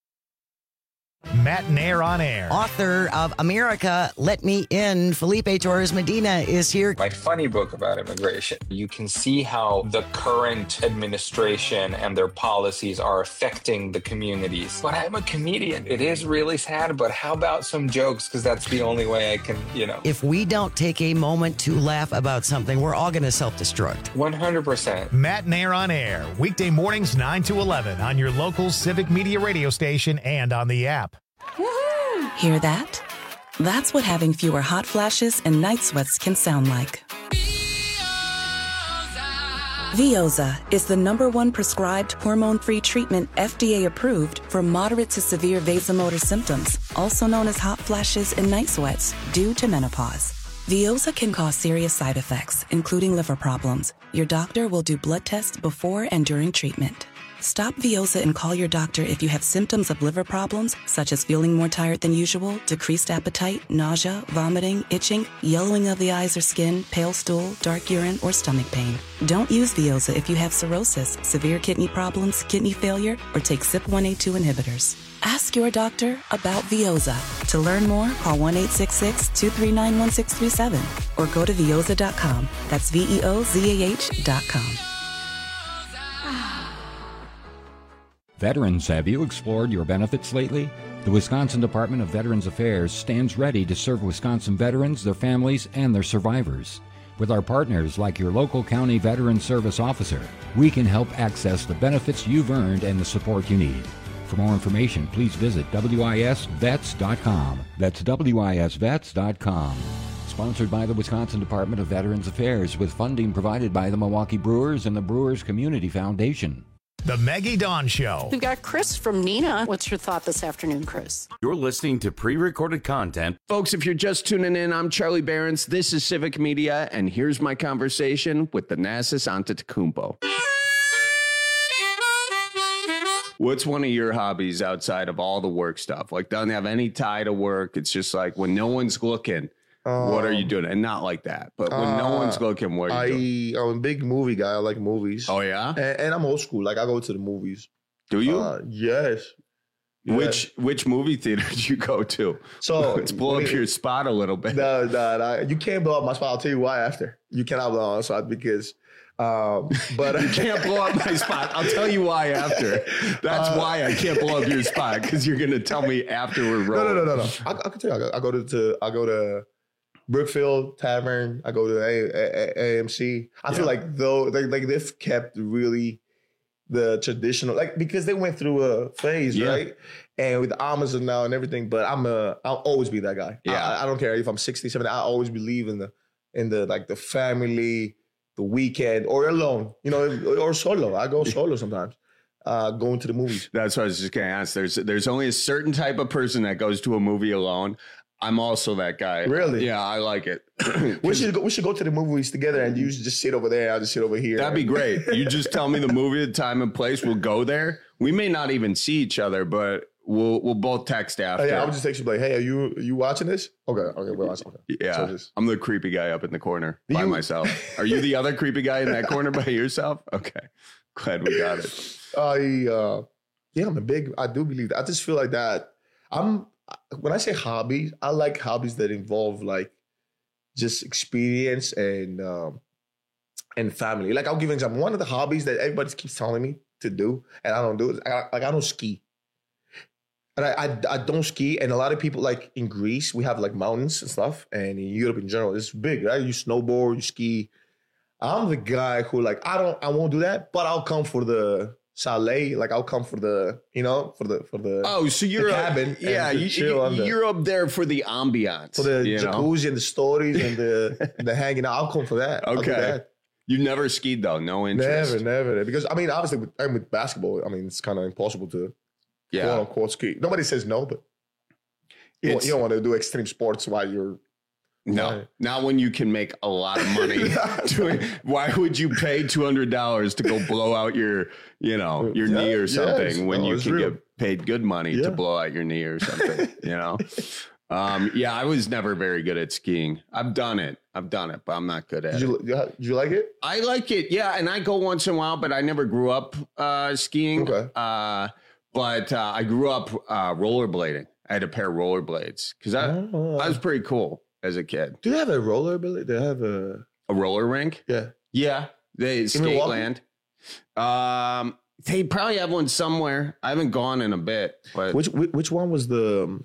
Matt Nair on air. Author of America, Let Me In, Felipe Torres Medina is here. My funny book about immigration. You can see how the current administration and their policies are affecting the communities. But I'm a comedian. It is really sad, but how about some jokes? Because that's the only way I can, you know. If we don't take a moment to laugh about something, we're all going to self-destruct. one hundred percent. Matt Nair on air. Weekday mornings nine to eleven on your local Civic Media radio station and on the app. Woohoo! Hear that? That's what having fewer hot flashes and night sweats can sound like. Veoza is the number one prescribed hormone-free treatment F D A approved for moderate to severe vasomotor symptoms, also known as hot flashes and night sweats, due to menopause. Veoza can cause serious side effects, including liver problems. Your doctor will do blood tests before and during treatment. Stop Veoza and call your doctor if you have symptoms of liver problems, such as feeling more tired than usual, decreased appetite, nausea, vomiting, itching, yellowing of the eyes or skin, pale stool, dark urine, or stomach pain. Don't use Veoza if you have cirrhosis, severe kidney problems, kidney failure, or take C Y P one A two inhibitors. Ask your doctor about Veoza. To learn more, call one eight six six, two three nine, one six three seven or go to veoza dot com. That's V E O Z A H dot com. Veterans, have you explored your benefits lately? The Wisconsin Department of Veterans Affairs stands ready to serve Wisconsin veterans, their families, and their survivors. With our partners like your local county veteran service officer, we can help access the benefits you've earned and the support you need. For more information, please visit W I S vets dot com. That's W I S vets dot com. Sponsored by the Wisconsin Department of Veterans Affairs with funding provided by the Milwaukee Brewers and the Brewers Community Foundation. The Maggie Dawn Show. We've got Chris from Neenah. What's your thought this afternoon, Chris? You're listening to pre-recorded content. Folks, if you're just tuning in, I'm Charlie Behrens. This is Civic Media, and here's my conversation with Thanasis Antetokounmpo. What's one of your hobbies outside of all the work stuff? Like, doesn't have any tie to work. It's just like when no one's looking, um, what are you doing? And not like that, but when uh, no one's looking, what are you I, doing? I'm a big movie guy. I like movies. Oh, yeah? And, and I'm old school. Like, I go to the movies. Do you? Uh, yes. Which yeah. which movie theater did you go to? So let's blow up your spot a little bit. No, no, no. You can't blow up my spot. I'll tell you why after. You cannot blow up my spot because... Um, but you can't blow up my spot. I'll tell you why after. That's uh, why I can't blow up your spot, because you're going to tell me after we're rolling. No, no, no, no, no. I, I can tell you. I go, I go to, to I go to Brookfield Tavern. I go to A, A, A M C. I yeah. feel like though they like they've kept really the traditional, like because they went through a phase, yeah. right? And with Amazon now and everything. But I'm a I'll always be that guy. Yeah, I, I don't care if I'm sixty, seventy. I always believe in the in the like the family. The weekend or alone, you know, or solo. I go solo sometimes, uh, going to the movies. That's what I was just going to ask. There's there's only a certain type of person that goes to a movie alone. I'm also that guy. Really? Yeah, I like it. we should go, we should go to the movies together, and you should just sit over there. I'll just sit over here. That'd be great. You just tell me the movie, the time and place. We'll go there. We may not even see each other, but we'll we'll both text after. Oh, yeah, I'll just text you like, hey, are you are you watching this? Okay, okay, we're watching. Okay. Yeah, so I'm the creepy guy up in the corner by you, myself. Are you the other creepy guy in that corner by yourself? Okay, glad we got it. I uh, yeah, I'm a big. I do believe that. I just feel like that. I'm when I say hobbies, I like hobbies that involve like just experience and um, and family. Like I'll give an example. One of the hobbies that everybody keeps telling me to do, and I don't do it. I, like I don't ski. And I, I I don't ski, and a lot of people like in Greece we have like mountains and stuff, and in Europe in general it's big, right? You snowboard, you ski. I'm the guy who like I don't I won't do that, but I'll come for the chalet, like I'll come for the you know for the for the oh so you're the cabin, a, yeah you, you, the, you're up there for the ambiance, for the you jacuzzi know? and the stories and the the hanging out. I'll come for that. Okay. That. You never skied though, no interest. Never, never, because I mean obviously with, and with basketball, I mean it's kind of impossible to. Yeah, quote unquote ski. Nobody says no, but you, want, you don't want to do extreme sports while you're no, right. Not when you can make a lot of money. doing, why would you pay two hundred dollars to go blow out your, you know, your yeah, knee or something yes. when no, you can real. get paid good money yeah. to blow out your knee or something? You know, um, yeah, I was never very good at skiing. I've done it, I've done it, but I'm not good at did it. You, did you like it? I like it, yeah, and I go once in a while, but I never grew up uh, skiing. Okay. Uh, But uh, I grew up uh, rollerblading. I had a pair of rollerblades because I, oh. I was pretty cool as a kid. Do they have a rollerblade? They have a a roller rink? Yeah, yeah. They Skateland. Um, they probably have one somewhere. I haven't gone in a bit. But which which one was the? Um,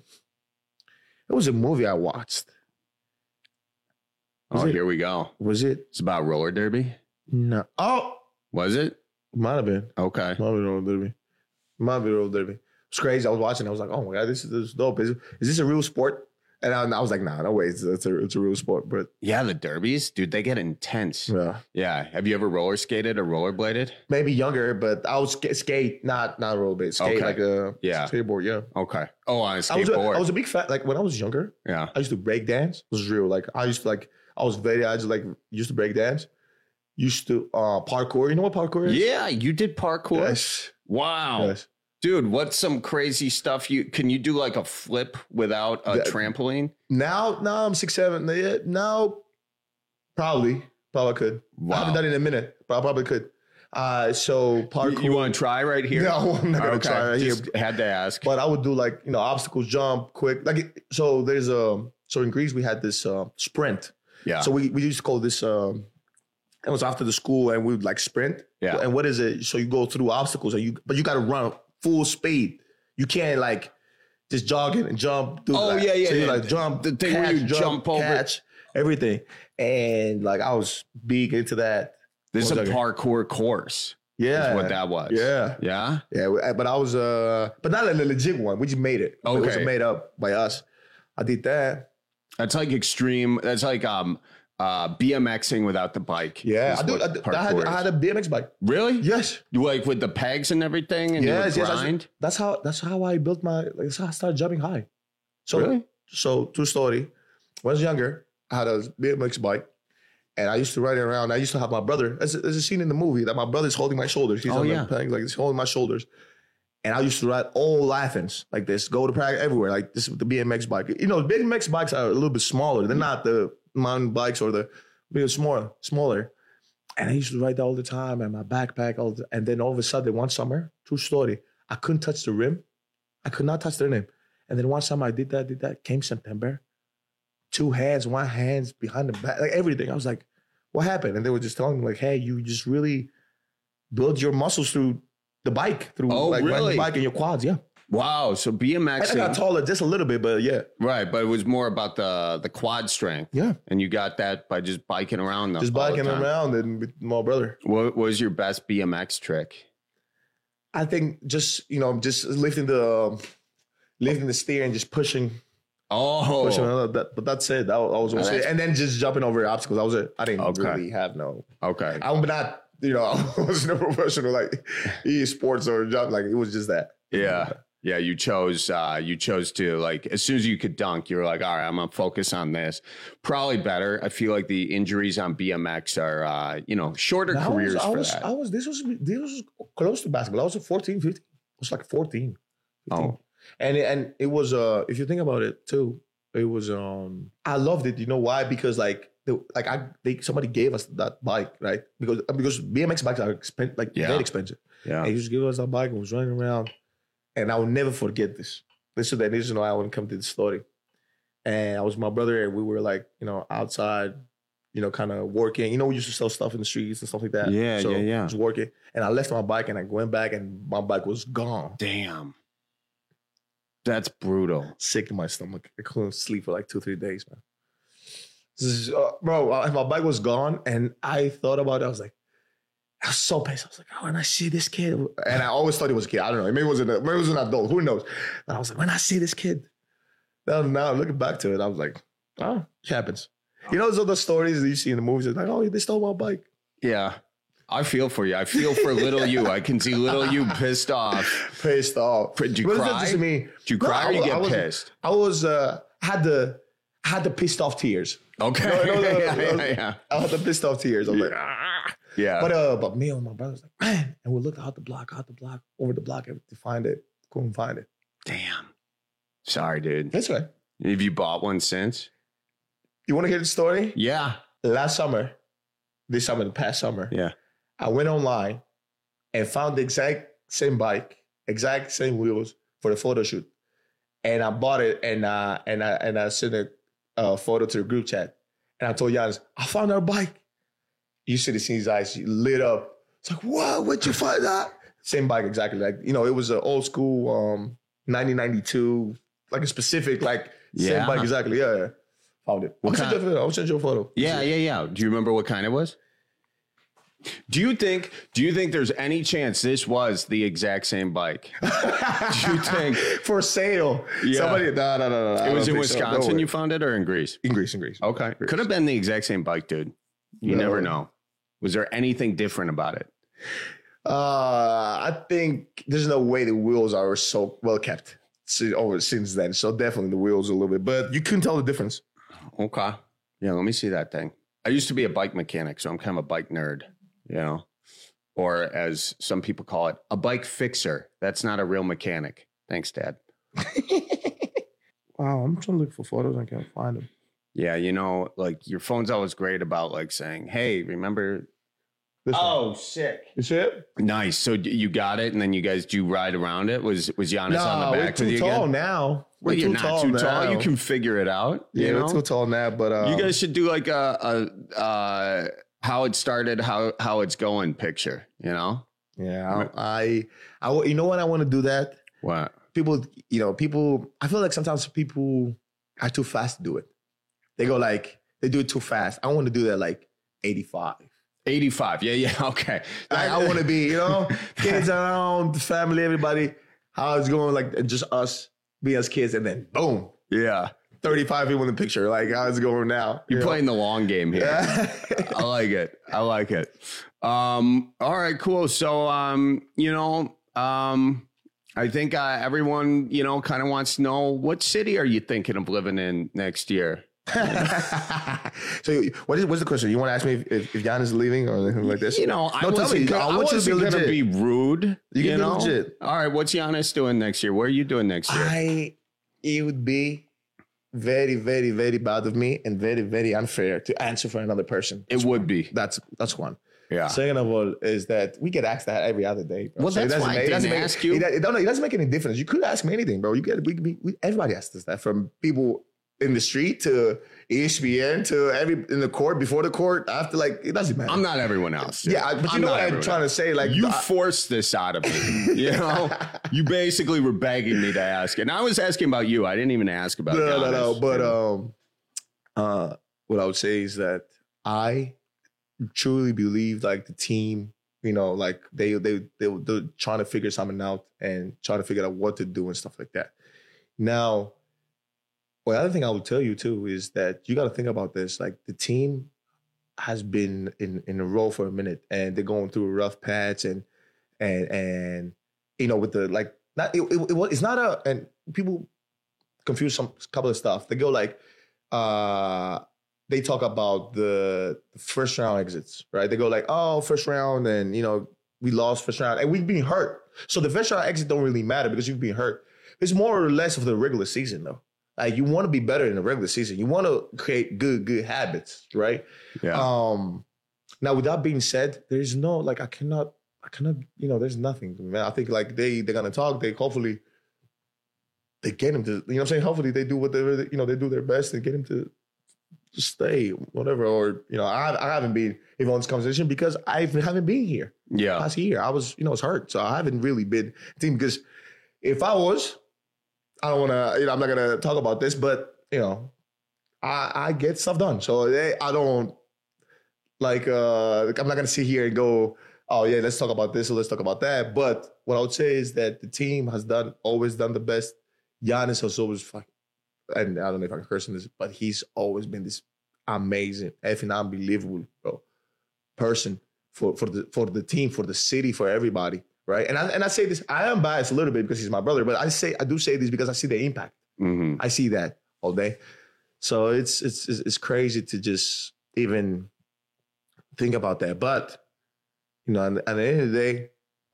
it was a movie I watched. Was oh, it, here we go. Was it? It's about roller derby. No. Oh, was it? Might have been. Okay. Might have been roller derby. Might be roller derby. It's crazy. I was watching. I was like, "Oh my god, this is, this is dope. Is, is this a real sport?" And I, and I was like, "Nah, no way. It's, it's a it's a real sport." But yeah, the derbies, dude, they get intense. Yeah, yeah. Have you ever roller skated or rollerbladed? Maybe younger, but I was sk- skate, not not rollerblade. Skate okay. like a yeah. skateboard. Yeah. Okay. Oh, on a skateboard. I was a, I was a big fan. Like when I was younger. Yeah. I used to break dance. It was real. Like I used to like I was very I just like used to break dance. Used to uh, parkour. You know what parkour is? Yeah, you did parkour. Yes. Wow. Yes. Dude, what's some crazy stuff you can you do like a flip without a that, trampoline? Now, now I'm six seven. Yeah, now probably, probably could. Wow. I haven't done it in a minute, but I probably could. Uh, so parkour. You, you want to try right here? No, I'm not gonna okay. try right Just here. Had to ask. But I would do like you know obstacles, jump, quick. Like so, there's a so in Greece we had this uh, sprint. Yeah. So we we used to call this. Um, it was after the school, and we would like sprint. Yeah. And what is it? So you go through obstacles, and you but you got to run full speed. You can't like just jog in and jump. Do oh like, yeah, yeah. So you yeah. like jump, the thing catch, where you jump, jump over, catch, everything. And like I was big into that. This is a parkour course. Yeah, is what that was. Yeah, yeah, yeah. But I was, uh, but not a legit one. We just made it. Okay. It was made up by us. I did that. That's like extreme. That's like um uh BMXing without the bike. Yeah, I do. I, I, had, I had a B M X bike. Really? Yes. You like with the pegs and everything, and yes, you would yes. grind? That's how. That's how I built my. Like, that's how I started jumping high. So, really? So, true story. When I was younger, I had a B M X bike. And I used to ride it around. I used to have my brother. There's a, there's a scene in the movie that my brother's holding my shoulders. He's Oh, on yeah. the pegs, like he's holding my shoulders. And I used to ride all Athens like this, go to practice everywhere, like this with the B M X bike. You know, B M X bikes are a little bit smaller. They're not the mountain bikes or the they're smaller, smaller. And I used to ride that all the time and my backpack. All the, and then all of a sudden, one summer, true story, I couldn't touch the rim. I could not touch the rim. And then one summer I did that, did that. Came September, two hands, one hands behind the back, like everything. I was like, what happened? And they were just telling me like, hey, you just really build your muscles through the bike, through Oh, like riding really? the bike and your quads. Yeah. Wow. So B M X. I got taller just a little bit, but yeah. Right, but it was more about the the quad strength. Yeah. And you got that by just biking around. The, Just all the biking time. around and with my brother. What was your best B M X trick? I think just, you know, just lifting the lifting the steer and just pushing. Oh. Pushing another, that, but that's it. That was, that was Oh, that's- it. And then just jumping over obstacles. That was it. I didn't Okay. really have no. Okay. I'm not, you know, I wasn't a professional like e-sports or jump. Like it was just that. Yeah. Yeah, you chose uh you chose to like as soon as you could dunk, you were like, all right, I'm gonna focus on this. Probably better. I feel like the injuries on B M X are uh, you know, shorter I was- careers I for was, that. I was, this was, this was close to basketball. I was at fourteen, fifteen. I was like fourteen. fifteen. Oh. And, it- and it was, uh, if you think about it too, it was, um, I loved it. You know why? Because like, the, like I, they, somebody gave us that bike, right? Because, because B M X bikes are expen- like Yeah. very expensive. Yeah. And he just gave us that bike and was running around. And I will never forget this. This is the reason why I wouldn't come to the story. And I was with my brother and we were like, you know, outside, you know, kind of working. You know, we used to sell stuff in the streets and stuff like that. Yeah, so yeah, yeah. I was working. And I left my bike and I went back and my bike was gone. Damn. That's brutal. Sick in my stomach. I couldn't sleep for like two, three days, man. This is, uh, bro, uh, my bike was gone and I thought about it. I was like, I was so pissed. I was like, oh, when I see this kid, and I always thought he was a kid. I don't know. Maybe it was an, maybe it was an adult. Who knows? And I was like, when I see this kid, now, now looking back to it, I was like, oh, it happens. You know, those other stories that you see in the movies. It's like, oh, they stole my bike. Yeah. I feel for you. I feel for little you. I can see little you pissed off. Pissed off. Did you But it's cry? not just me. Did you No, cry or I you wa- get I was- pissed? I was, uh, I had the, I had the pissed off tears. Okay. No, no, no, no, yeah, no. yeah, yeah. I had the pissed off tears. I was like, ah. Yeah. But uh, but me and my brother was like, man, and we looked out the block, out the block, over the block, and to find it, couldn't find it. Damn. Sorry, dude. That's right. Have you bought one since? You want to hear the story? Yeah. Last summer, this summer, the past summer, Yeah. I went online and found the exact same bike, exact same wheels for the photo shoot, and I bought it and uh and I and I sent a uh, photo to the group chat, and I told Giannis, I found our bike. You should have seen his eyes lit up. It's like, what? Where'd you find that? Same bike, exactly. Like, you know, it was an old school um, nineteen ninety-two, like a specific, like, Yeah. same bike, exactly. Yeah, yeah. Found it. What I'll send kind- you a photo. I'll send you a photo. Yeah, yeah, yeah. Do you remember what kind it was? Do you think do you think there's any chance this was the exact same bike? Do you think for sale? Yeah. Somebody, no, no, no, no. I It was don't in think so. No Wisconsin way. you found it or in Greece? In Greece, in Greece. Okay. Could have been the exact same bike, dude. You No. never know. Was there anything different about it? Uh, I think there's no way the wheels are so well kept si- over since then. So definitely the wheels a little bit, but you couldn't tell the difference. Okay. Yeah, let me see that thing. I used to be a bike mechanic, so I'm kind of a bike nerd, you know, or as some people call it, a bike fixer. That's not a real mechanic. Thanks, Dad. Wow, I'm trying to look for photos. I can't find them. Yeah, you know, like your phone's always great about like saying, hey, remember? This oh, one. sick. You see it? Nice. So d- you got it, and then you guys do ride around it? Was was Giannis No, on the we're back too with you tall again? now. We're Well, you're too not tall too now. tall. You can figure it out. Yeah, you know? we're too tall now, but um, You guys should do like a, a uh, how it started, how how it's going picture. You know? Yeah, I, I, I- you know what I want to do that. What? People, you know, people. I feel like sometimes people are too fast to do it. They go like they do it too fast. I want to do that like eighty-five. eighty-five. Yeah, yeah. Okay. Like, I want to be, you know, kids around, family, everybody. How it's going, like just us being as kids, and then boom. Yeah. thirty-five people in the picture. Like, how's it going now? You're you playing know? the long game here. I like it. I like it. Um, all right, cool. So, um, you know, um, I think uh, everyone, you know, kind of wants to know, what city are you thinking of living in next year? So what is what's the question? You want to ask me if, if, if Giannis is leaving or anything like this? You know, I no, tell wasn't, me. gonna, I I want you to wasn't be gonna legit. be rude. You You, can be know? legit. All right, what's Giannis doing next year? What are you doing next year? I it would be very, very, very bad of me and very, very unfair to answer for another person. It would be. That's that's one. Yeah. Second of all, is that we get asked that every other day. Bro. Well, So it that's doesn't why I make- it didn't doesn't make- ask you. It, it, don't, it doesn't make any difference. You could ask me anything, bro. You get we, we, we everybody asks us that, from people in the street to E S P N to every in the court, before the court, after. Like, it doesn't matter. I'm not everyone else. dude. Yeah, I- but you I'm know not what I'm everyone trying else. to say. Like, You I- forced this out of me. You know, you basically were begging me to ask, and I was asking about you. I didn't even ask about. No, no, no. Giannis. But um, uh, what I would say is that I truly believe, like, the team, you know, like they they they they're trying to figure something out and trying to figure out what to do and stuff like that. Now, well, the other thing I would tell you too is that you got to think about this. Like, the team has been in in a row for a minute, and they're going through a rough patch, and and and you know, with the like, not it, it, it it's not a, and people confuse some couple of stuff. They go like, uh, they talk about the first round exits, right? They go like, oh, first round, and you know, we lost first round, and we've been hurt. So the first round exit don't really matter because you've been hurt. It's more or less of the regular season, though. Like, you want to be better in the regular season. You want to create good, good habits, right? Yeah. Um, now, with that being said, there's no, like, I cannot, I cannot, you know, there's nothing, man. I think, like, they, they're going to talk. They hopefully, they get him to, you know what I'm saying? Hopefully they do whatever, you know, they do their best and get him to, to stay, whatever. Or, you know, I, I haven't been involved in this conversation because I haven't been here. Yeah. Last year, I was, you know, I was hurt. So I haven't really been team, because if I was, I don't want to, you know, I'm not going to talk about this, but, you know, I, I get stuff done. So they, I don't, like, uh, I'm not going to sit here and go, oh, yeah, let's talk about this or let's talk about that. But what I would say is that the team has done, always done the best. Giannis has always, fucking, and I don't know if I can curse on this, but he's always been this amazing, effing unbelievable, bro, person for, for, the, for the team, for the city, for everybody. Right. And I, and I say this, I am biased a little bit because he's my brother, but I say, I do say this because I see the impact. Mm-hmm. I see that all day. So it's, it's, it's, it's crazy to just even think about that. But, you know, at the end of the day,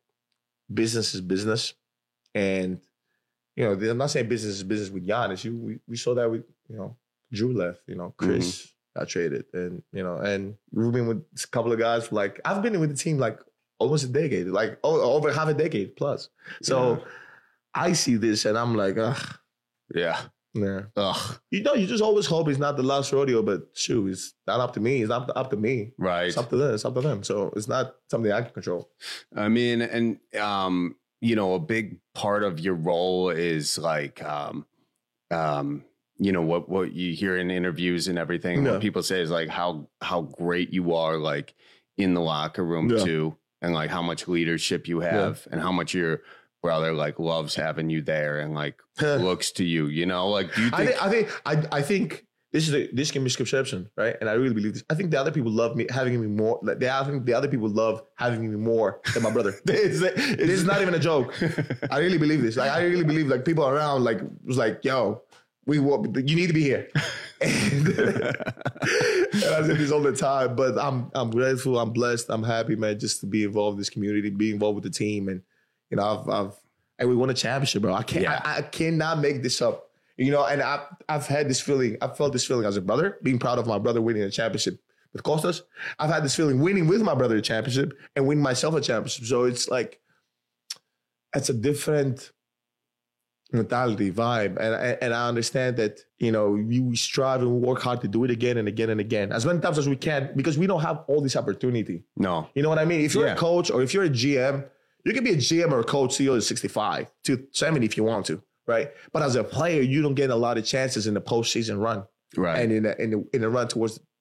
business is business. And, you know, I'm not saying business is business with Giannis. You, we, we saw that with, you know, Drew left, you know, Chris mm-hmm. got traded. And, you know, and we've been with a couple of guys for like, I've been with the team like, almost a decade, like oh, over half a decade plus. So yeah. I see this and I'm like, ugh. Yeah. Yeah. Ugh. You know, you just always hope it's not the last rodeo, but shoot, it's not up to me. It's not up to me. Right. It's up to them. It's up to them. So it's not something I can control. I mean, and, um, you know, a big part of your role is like, um, um, you know, what, what you hear in interviews and everything, yeah. what people say is like how, how great you are, like in the locker room yeah. too. And like how much leadership you have yeah. and how much your brother like loves having you there and like looks to you, you know, like do you think I think I think I, I think this is a this can be misconception, right? And I really believe this. I think the other people love me having me more. Like they I think the other people love having me more than my brother. this, this is not even a joke. I really believe this. Like I really believe like people around like was like, yo, we want you need to be here. and, and I say this all the time, but I'm I'm grateful, I'm blessed, I'm happy, man, just to be involved in this community, be involved with the team, and you know, I've I've and we won a championship, bro. I can't yeah. I, I cannot make this up. You know, and I've I've had this feeling, I've felt this feeling as a brother, being proud of my brother winning a championship with Costas. I've had this feeling winning with my brother a championship and winning myself a championship. So it's like it's a different mentality, vibe. And, and I understand that, you know, we strive and work hard to do it again and again and again, as many times as we can, because we don't have all this opportunity. No. You know what I mean? If you're yeah. a coach or if you're a G M, you can be a G M or a coach C E O to sixty-five, to seventy if you want to, right? But as a player, you don't get a lot of chances in the postseason run. Right. And in the, in the, in the run towards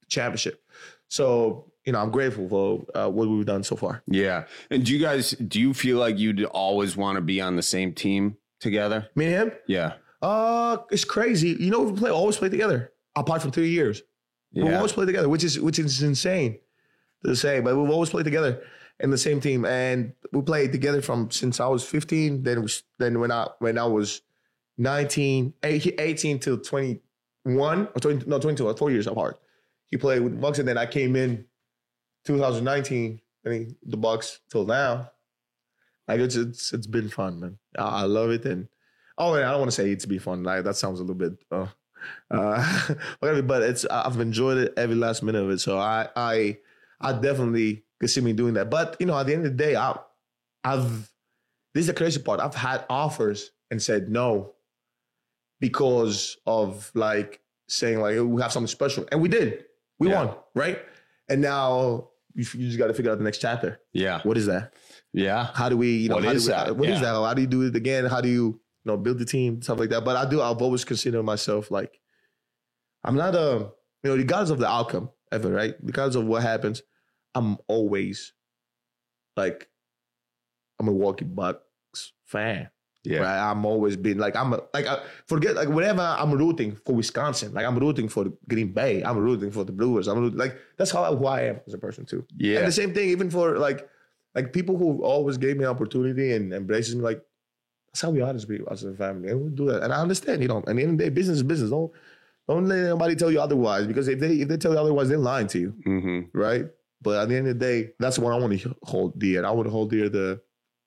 championship. So, you know, I'm grateful for uh, what we've done so far. Yeah. And do you guys, do you feel like you'd always want to be on the same team together? Me and him? Yeah. Uh, it's crazy. You know, we play always play together, apart from three years. Yeah. We always play together, which is which is insane to say, but we've always played together in the same team, and we played together from since I was fifteen. Then we, then when I when I was nineteen, eighteen till twenty-one or twenty, no twenty-two, four years apart. He played with the Bucks, and then I came in two thousand nineteen. I mean, the Bucks till now. Like it's it's it's been fun, man. I, I love it, and oh, and I don't want to say it's been fun. Like that sounds a little bit. Uh, Uh, but it's I've enjoyed it every last minute of it. So I I I definitely could see me doing that. But you know, at the end of the day, I I've this is the crazy part. I've had offers and said no because of like saying like we have something special, and we did. We Yeah. won, right? And now you, you just got to figure out the next chapter. Yeah. What is that? Yeah. How do we? You know, What how is do we, that? What is Yeah. that? How do you do it again? How do you? You know, build the team, stuff like that. But I do, I've always considered myself like, I'm not a, you know, regardless of the outcome ever, right? Regardless of what happens, I'm always like, I'm a Milwaukee Bucks fan. Yeah. Right? I'm always been like, I'm a, like, I forget, like, whenever I'm rooting for Wisconsin, like, I'm rooting for Green Bay, I'm rooting for the Brewers. I'm rooting, like, that's how, who I am as a person too. Yeah. And the same thing, even for like, like people who always gave me opportunity and embraces me, like, that's how we are as people, as a family. And we do that. And I understand, you know, and at the end of the day, business is business. Don't don't let anybody tell you otherwise, because if they if they tell you otherwise, they're lying to you. Mm-hmm. Right? But at the end of the day, that's what I want to hold dear. I want to hold dear the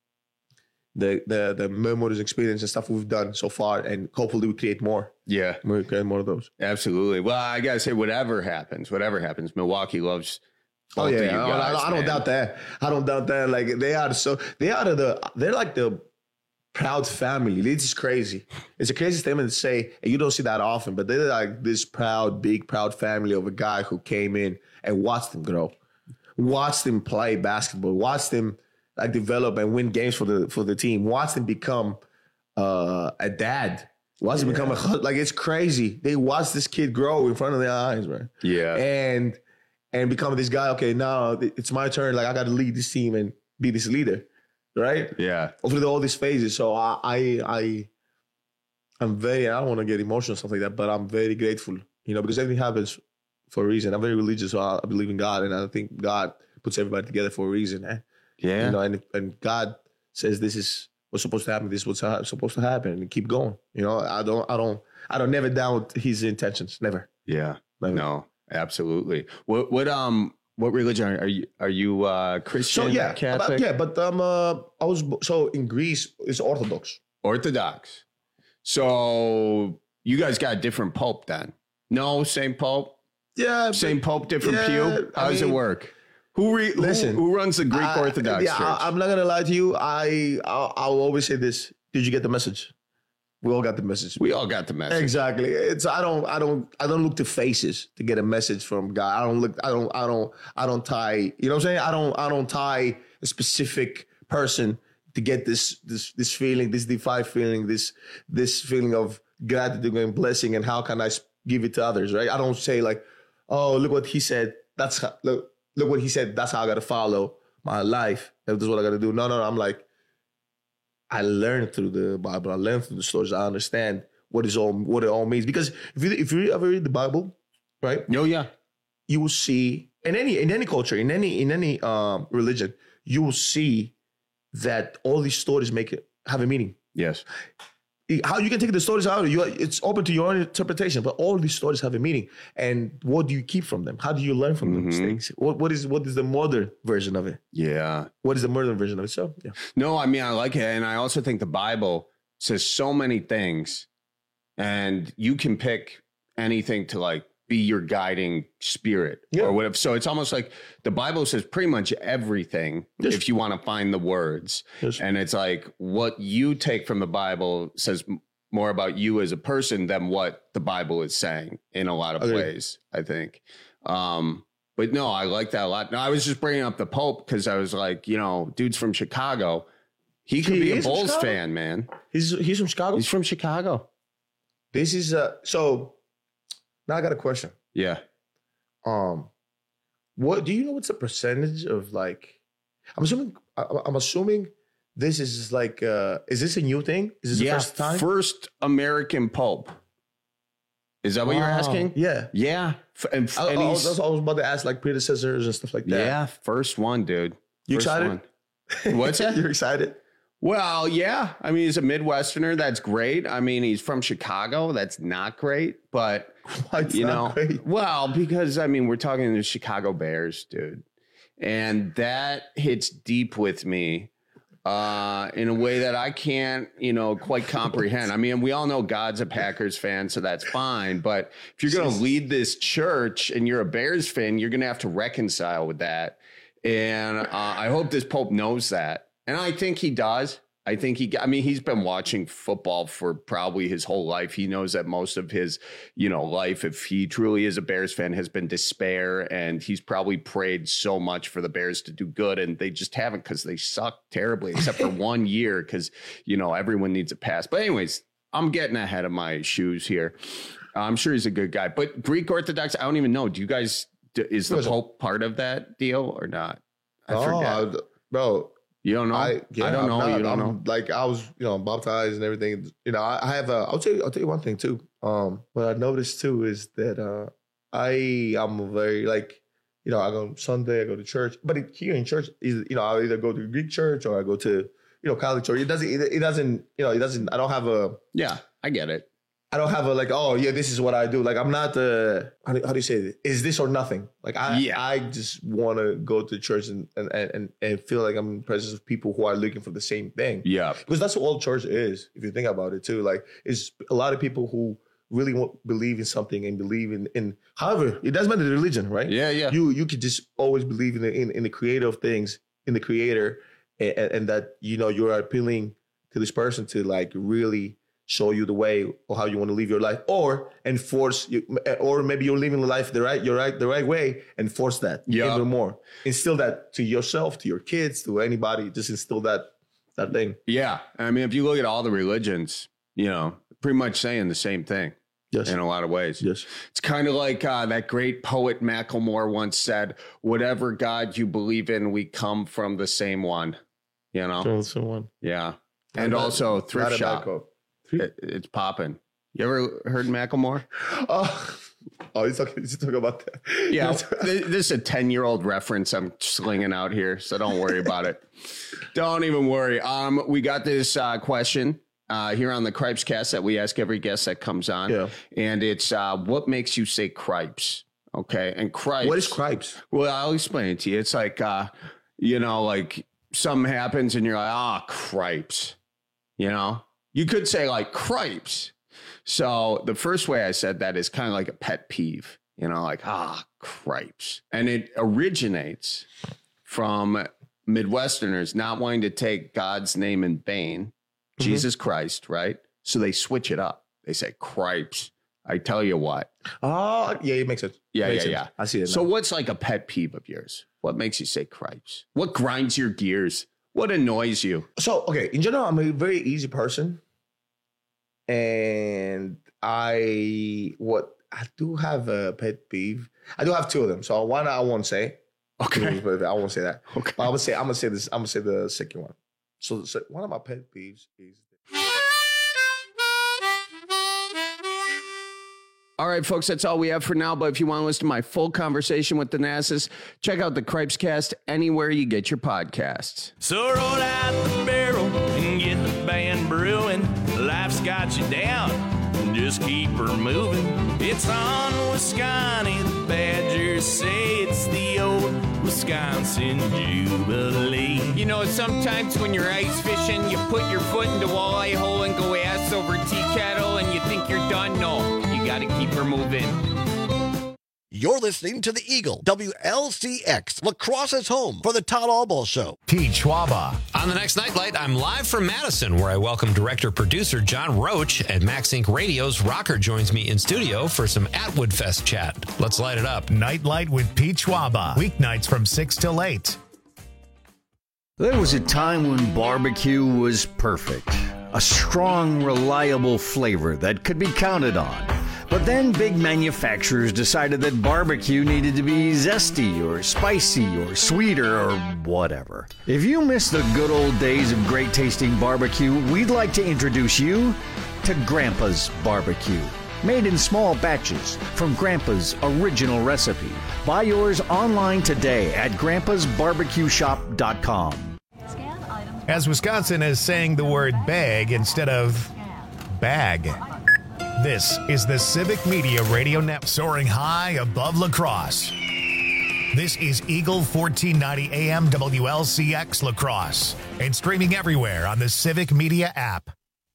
the the the memories, experience, and stuff we've done so far, and hopefully we create more. Yeah. We create more of those. Absolutely. Well, I gotta say, whatever happens, whatever happens, Milwaukee loves Oh both yeah, of you I, guys, I, I don't man. doubt that. I don't doubt that. Like they are so they are the they're like the proud family. This is crazy. It's a crazy statement to say, and you don't see that often, but they're like this proud, big, proud family of a guy who came in and watched them grow, watched them play basketball, watched them like develop and win games for the for the team, watched them become uh, a dad, watched them become a hus- like it's crazy. They watched this kid grow in front of their eyes, man. Yeah, and and become this guy. Okay, now it's my turn. Like I got to lead this team and be this leader. Right? Yeah. Over all these phases. So I I I I'm very I don't want to get emotional, stuff like that, but I'm very grateful, you know, because everything happens for a reason. I'm very religious, so I believe in God, and I think God puts everybody together for a reason. Eh? Yeah. You know, and and God says this is what's supposed to happen, this is what's ha- supposed to happen, and keep going. You know, I don't I don't I don't never doubt his intentions. Never. Yeah. Never. No, absolutely. What what um What religion are you? Are you uh, Christian? So yeah, Catholic? but, yeah, but um, uh, I was so in Greece it's Orthodox. Orthodox. So you guys got a different pope then? No, same pope. Yeah, same but, pope, different yeah, pew. How I does mean, it work? Who re- listen? Who, who runs the Greek I, Orthodox yeah, Church? I, I'm not gonna lie to you. I I'll, I'll always say this. Did you get the message? We all got the message. We all got the message. Exactly. It's I don't I don't I don't look to faces to get a message from God. I don't look I don't I don't I don't tie, you know what I'm saying? I don't I don't tie a specific person to get this this this feeling, this divine feeling, this this feeling of gratitude and blessing, and how can I give it to others, right? I don't say like, oh, look what he said. That's how, look look what he said. That's how I got to follow my life. That's what I got to do. No, no, no. I'm like, I learned through the Bible. I learned through the stories. I understand what is all what it all means. Because if you if you ever read the Bible, right? Oh yeah, you will see in any in any culture, in any in any um, religion, you will see that all these stories make it have a meaning. Yes. How you can take the stories out, you it's open to your own interpretation. But all these stories have a meaning, and what do you keep from them? How do you learn from Mm-hmm. the mistakes? What what is what is the modern version of it? Yeah. What is the modern version of it? So yeah. No, I mean, I like it. And I also think the Bible says so many things, and you can pick anything to like be your guiding spirit Yeah. or whatever. So it's almost like the Bible says pretty much everything Yes. if you want to find the words. Yes. And it's like what you take from the Bible says m- more about you as a person than what the Bible is saying in a lot of Agreed. ways, I think. Um, but no, I like that a lot. No, I was just bringing up the Pope because I was like, you know, dude's from Chicago. He could He be a is from Bulls Chicago? fan, man. He's he's from Chicago. He's from Chicago. This is uh so now I got a question. Yeah. Um, what do you know? What's the percentage of like? I'm assuming. I'm assuming this is like. Uh, is this a new thing? Is this yeah, the first time? First American Pope. Is that what you're Wow. asking? Yeah. Yeah. F- And, I, and I, he's- was, I was about to ask like predecessors and stuff like that. yeah, first one, dude. You First excited? one. What's that? You're excited? Well, yeah. I mean, he's a Midwesterner. That's great. I mean, he's from Chicago. That's not great. But, It's you not know, great. well, because, I mean, we're talking the Chicago Bears, dude. And that hits deep with me uh, in a way that I can't, you know, quite comprehend. I mean, we all know God's a Packers fan, so that's fine. But if you're going to lead this church and you're a Bears fan, you're going to have to reconcile with that. And uh, I hope this Pope knows that. And I think he does. I think he, I mean, he's been watching football for probably his whole life. He knows that most of his, you know, life, if he truly is a Bears fan, has been despair. And he's probably prayed so much for the Bears to do good. And they just haven't because they suck terribly, except for one year because, you know, everyone needs a pass. But anyways, I'm getting ahead of my shoes here. I'm sure he's a good guy. But Greek Orthodox, I don't even know. Do you guys, is the Pope part of that deal or not? I oh, forget. bro. You don't know? I, yeah, I don't know. I'm not, you don't I'm, know. Like I was, you know, baptized and everything. You know, I, I have a. I'll tell you. I'll tell you one thing too. Um, what I noticed too is that uh, I am very like, you know, I go Sunday, I go to church, but it, here in church, is you know, I either go to Greek church or I go to, you know, Catholic church. It doesn't. It, it doesn't. You know, it doesn't. I don't have a. Yeah, I get it. I don't have a like, oh yeah, this is what I do. Like I'm not the how do, how do you say it? Is this or nothing? Like I Yeah. I just want to go to church and, and and and feel like I'm in the presence of people who are looking for the same thing. Yeah, because that's what all church is. If you think about it too, like it's a lot of people who really want, believe in something and believe in in. However, it doesn't matter the religion, right? Yeah, yeah. You you could just always believe in the in, in the creator of things, in the creator, and, and that you know you're appealing to this person to like really show you the way or how you want to live your life, or enforce you, or maybe you're living the life the right, you're right, the right way, and force that Yeah. even more. Instill that to yourself, to your kids, to anybody. Just instill that that thing. Yeah. I mean, if you look at all the religions, you know, pretty much saying the same thing. Yes. In a lot of ways. Yes. It's kind of like uh, that great poet Macklemore once said, whatever God you believe in, we come from the same one. You know? Someone. Yeah. And Not a- also not thrift a shop. bad quote. It, it's popping. You ever heard Macklemore? Oh, oh, he's talking. He's talking about that. Yeah, th- this is a ten-year-old reference I'm slinging out here, so don't worry about it. Don't even worry. Um, we got this uh, question uh, here on the Cripes Cast that we ask every guest that comes on, Yeah. and it's uh, what makes you say cripes? Okay, and cripes. What is cripes? Well, I'll explain it to you. It's like, uh, you know, like something happens and you're like, ah, cripes. You know, you could say like cripes. So the first way I said that is kind of like a pet peeve, you know, like, ah, cripes. And it originates from Midwesterners not wanting to take God's name in vain, Jesus Christ, right? So they switch it up. They say cripes. I tell you what. Oh, yeah, it makes sense. Yeah, Makes yeah, sense. yeah. I see it. So now. what's like a pet peeve of yours? What makes you say cripes? What grinds your gears? What annoys you? So, okay, in general, I'm a very easy person. And I, what, I do have a pet peeve. I do have two of them. So one I won't say. Okay. But I won't say that. Okay. But I'm gonna say, I'm gonna say this, I'm gonna say the second one. So, so one of my pet peeves is. All right, folks, that's all we have for now. But if you want to listen to my full conversation with Thanasis, check out the Cripes Cast anywhere you get your podcasts. So roll out the barrel and get the band brewing. Life's got you down, just keep her moving. It's on Wisconsin, the Badgers say it's the old Wisconsin Jubilee. You know, sometimes when you're ice fishing, you put your foot in the walleye hole and go ass over tea kettle and you think you're done. No, you gotta keep her moving. You're listening to the Eagle, W L C X, Lacrosse's home for the Todd Albaugh Show. Pete Schwaba. On the next Nightlight, I'm live from Madison, where I welcome director-producer John Roach, and Max Incorporated. Radio's Rocker joins me in studio for some Atwood Fest chat. Let's light it up. Nightlight with Pete Schwaba. Weeknights from six till eight. There was a time when barbecue was perfect. A strong, reliable flavor that could be counted on. But then big manufacturers decided that barbecue needed to be zesty or spicy or sweeter or whatever. If you miss the good old days of great tasting barbecue, we'd like to introduce you to Grandpa's Barbecue. Made in small batches from Grandpa's original recipe. Buy yours online today at grandpas barbecue shop dot com. As Wisconsin is saying the word bag instead of bag. This is the Civic Media Radio Network, soaring high above La Crosse. This is Eagle fourteen ninety A M W L C X La Crosse and streaming everywhere on the Civic Media app.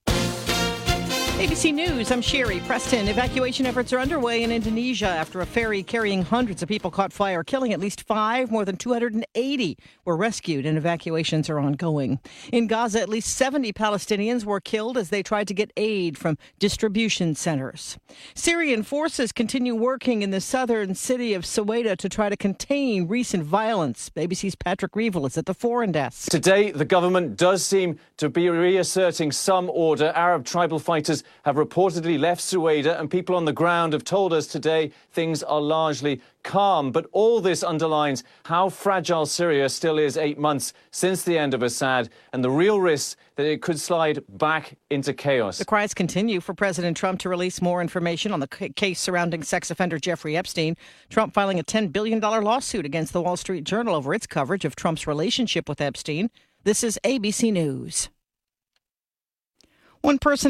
A B C News, I'm Sherry Preston. Evacuation efforts are underway in Indonesia after a ferry carrying hundreds of people caught fire, killing at least five. More than two hundred eighty were rescued, and evacuations are ongoing. In Gaza, at least seventy Palestinians were killed as they tried to get aid from distribution centers. Syrian forces continue working in the southern city of Soweto to try to contain recent violence. A B C's Patrick Reevell is at the foreign desk. Today, the government does seem to be reasserting some order. Arab tribal fighters have reportedly left Soweto, and people on the ground have told us today things are largely calm. But all this underlines how fragile Syria still is eight months since the end of Assad, and the real risk that it could slide back into chaos. The cries continue for President Trump to release more information on the c- case surrounding sex offender Jeffrey Epstein. Trump filing a ten billion dollars lawsuit against the Wall Street Journal over its coverage of Trump's relationship with Epstein. This is A B C News. One person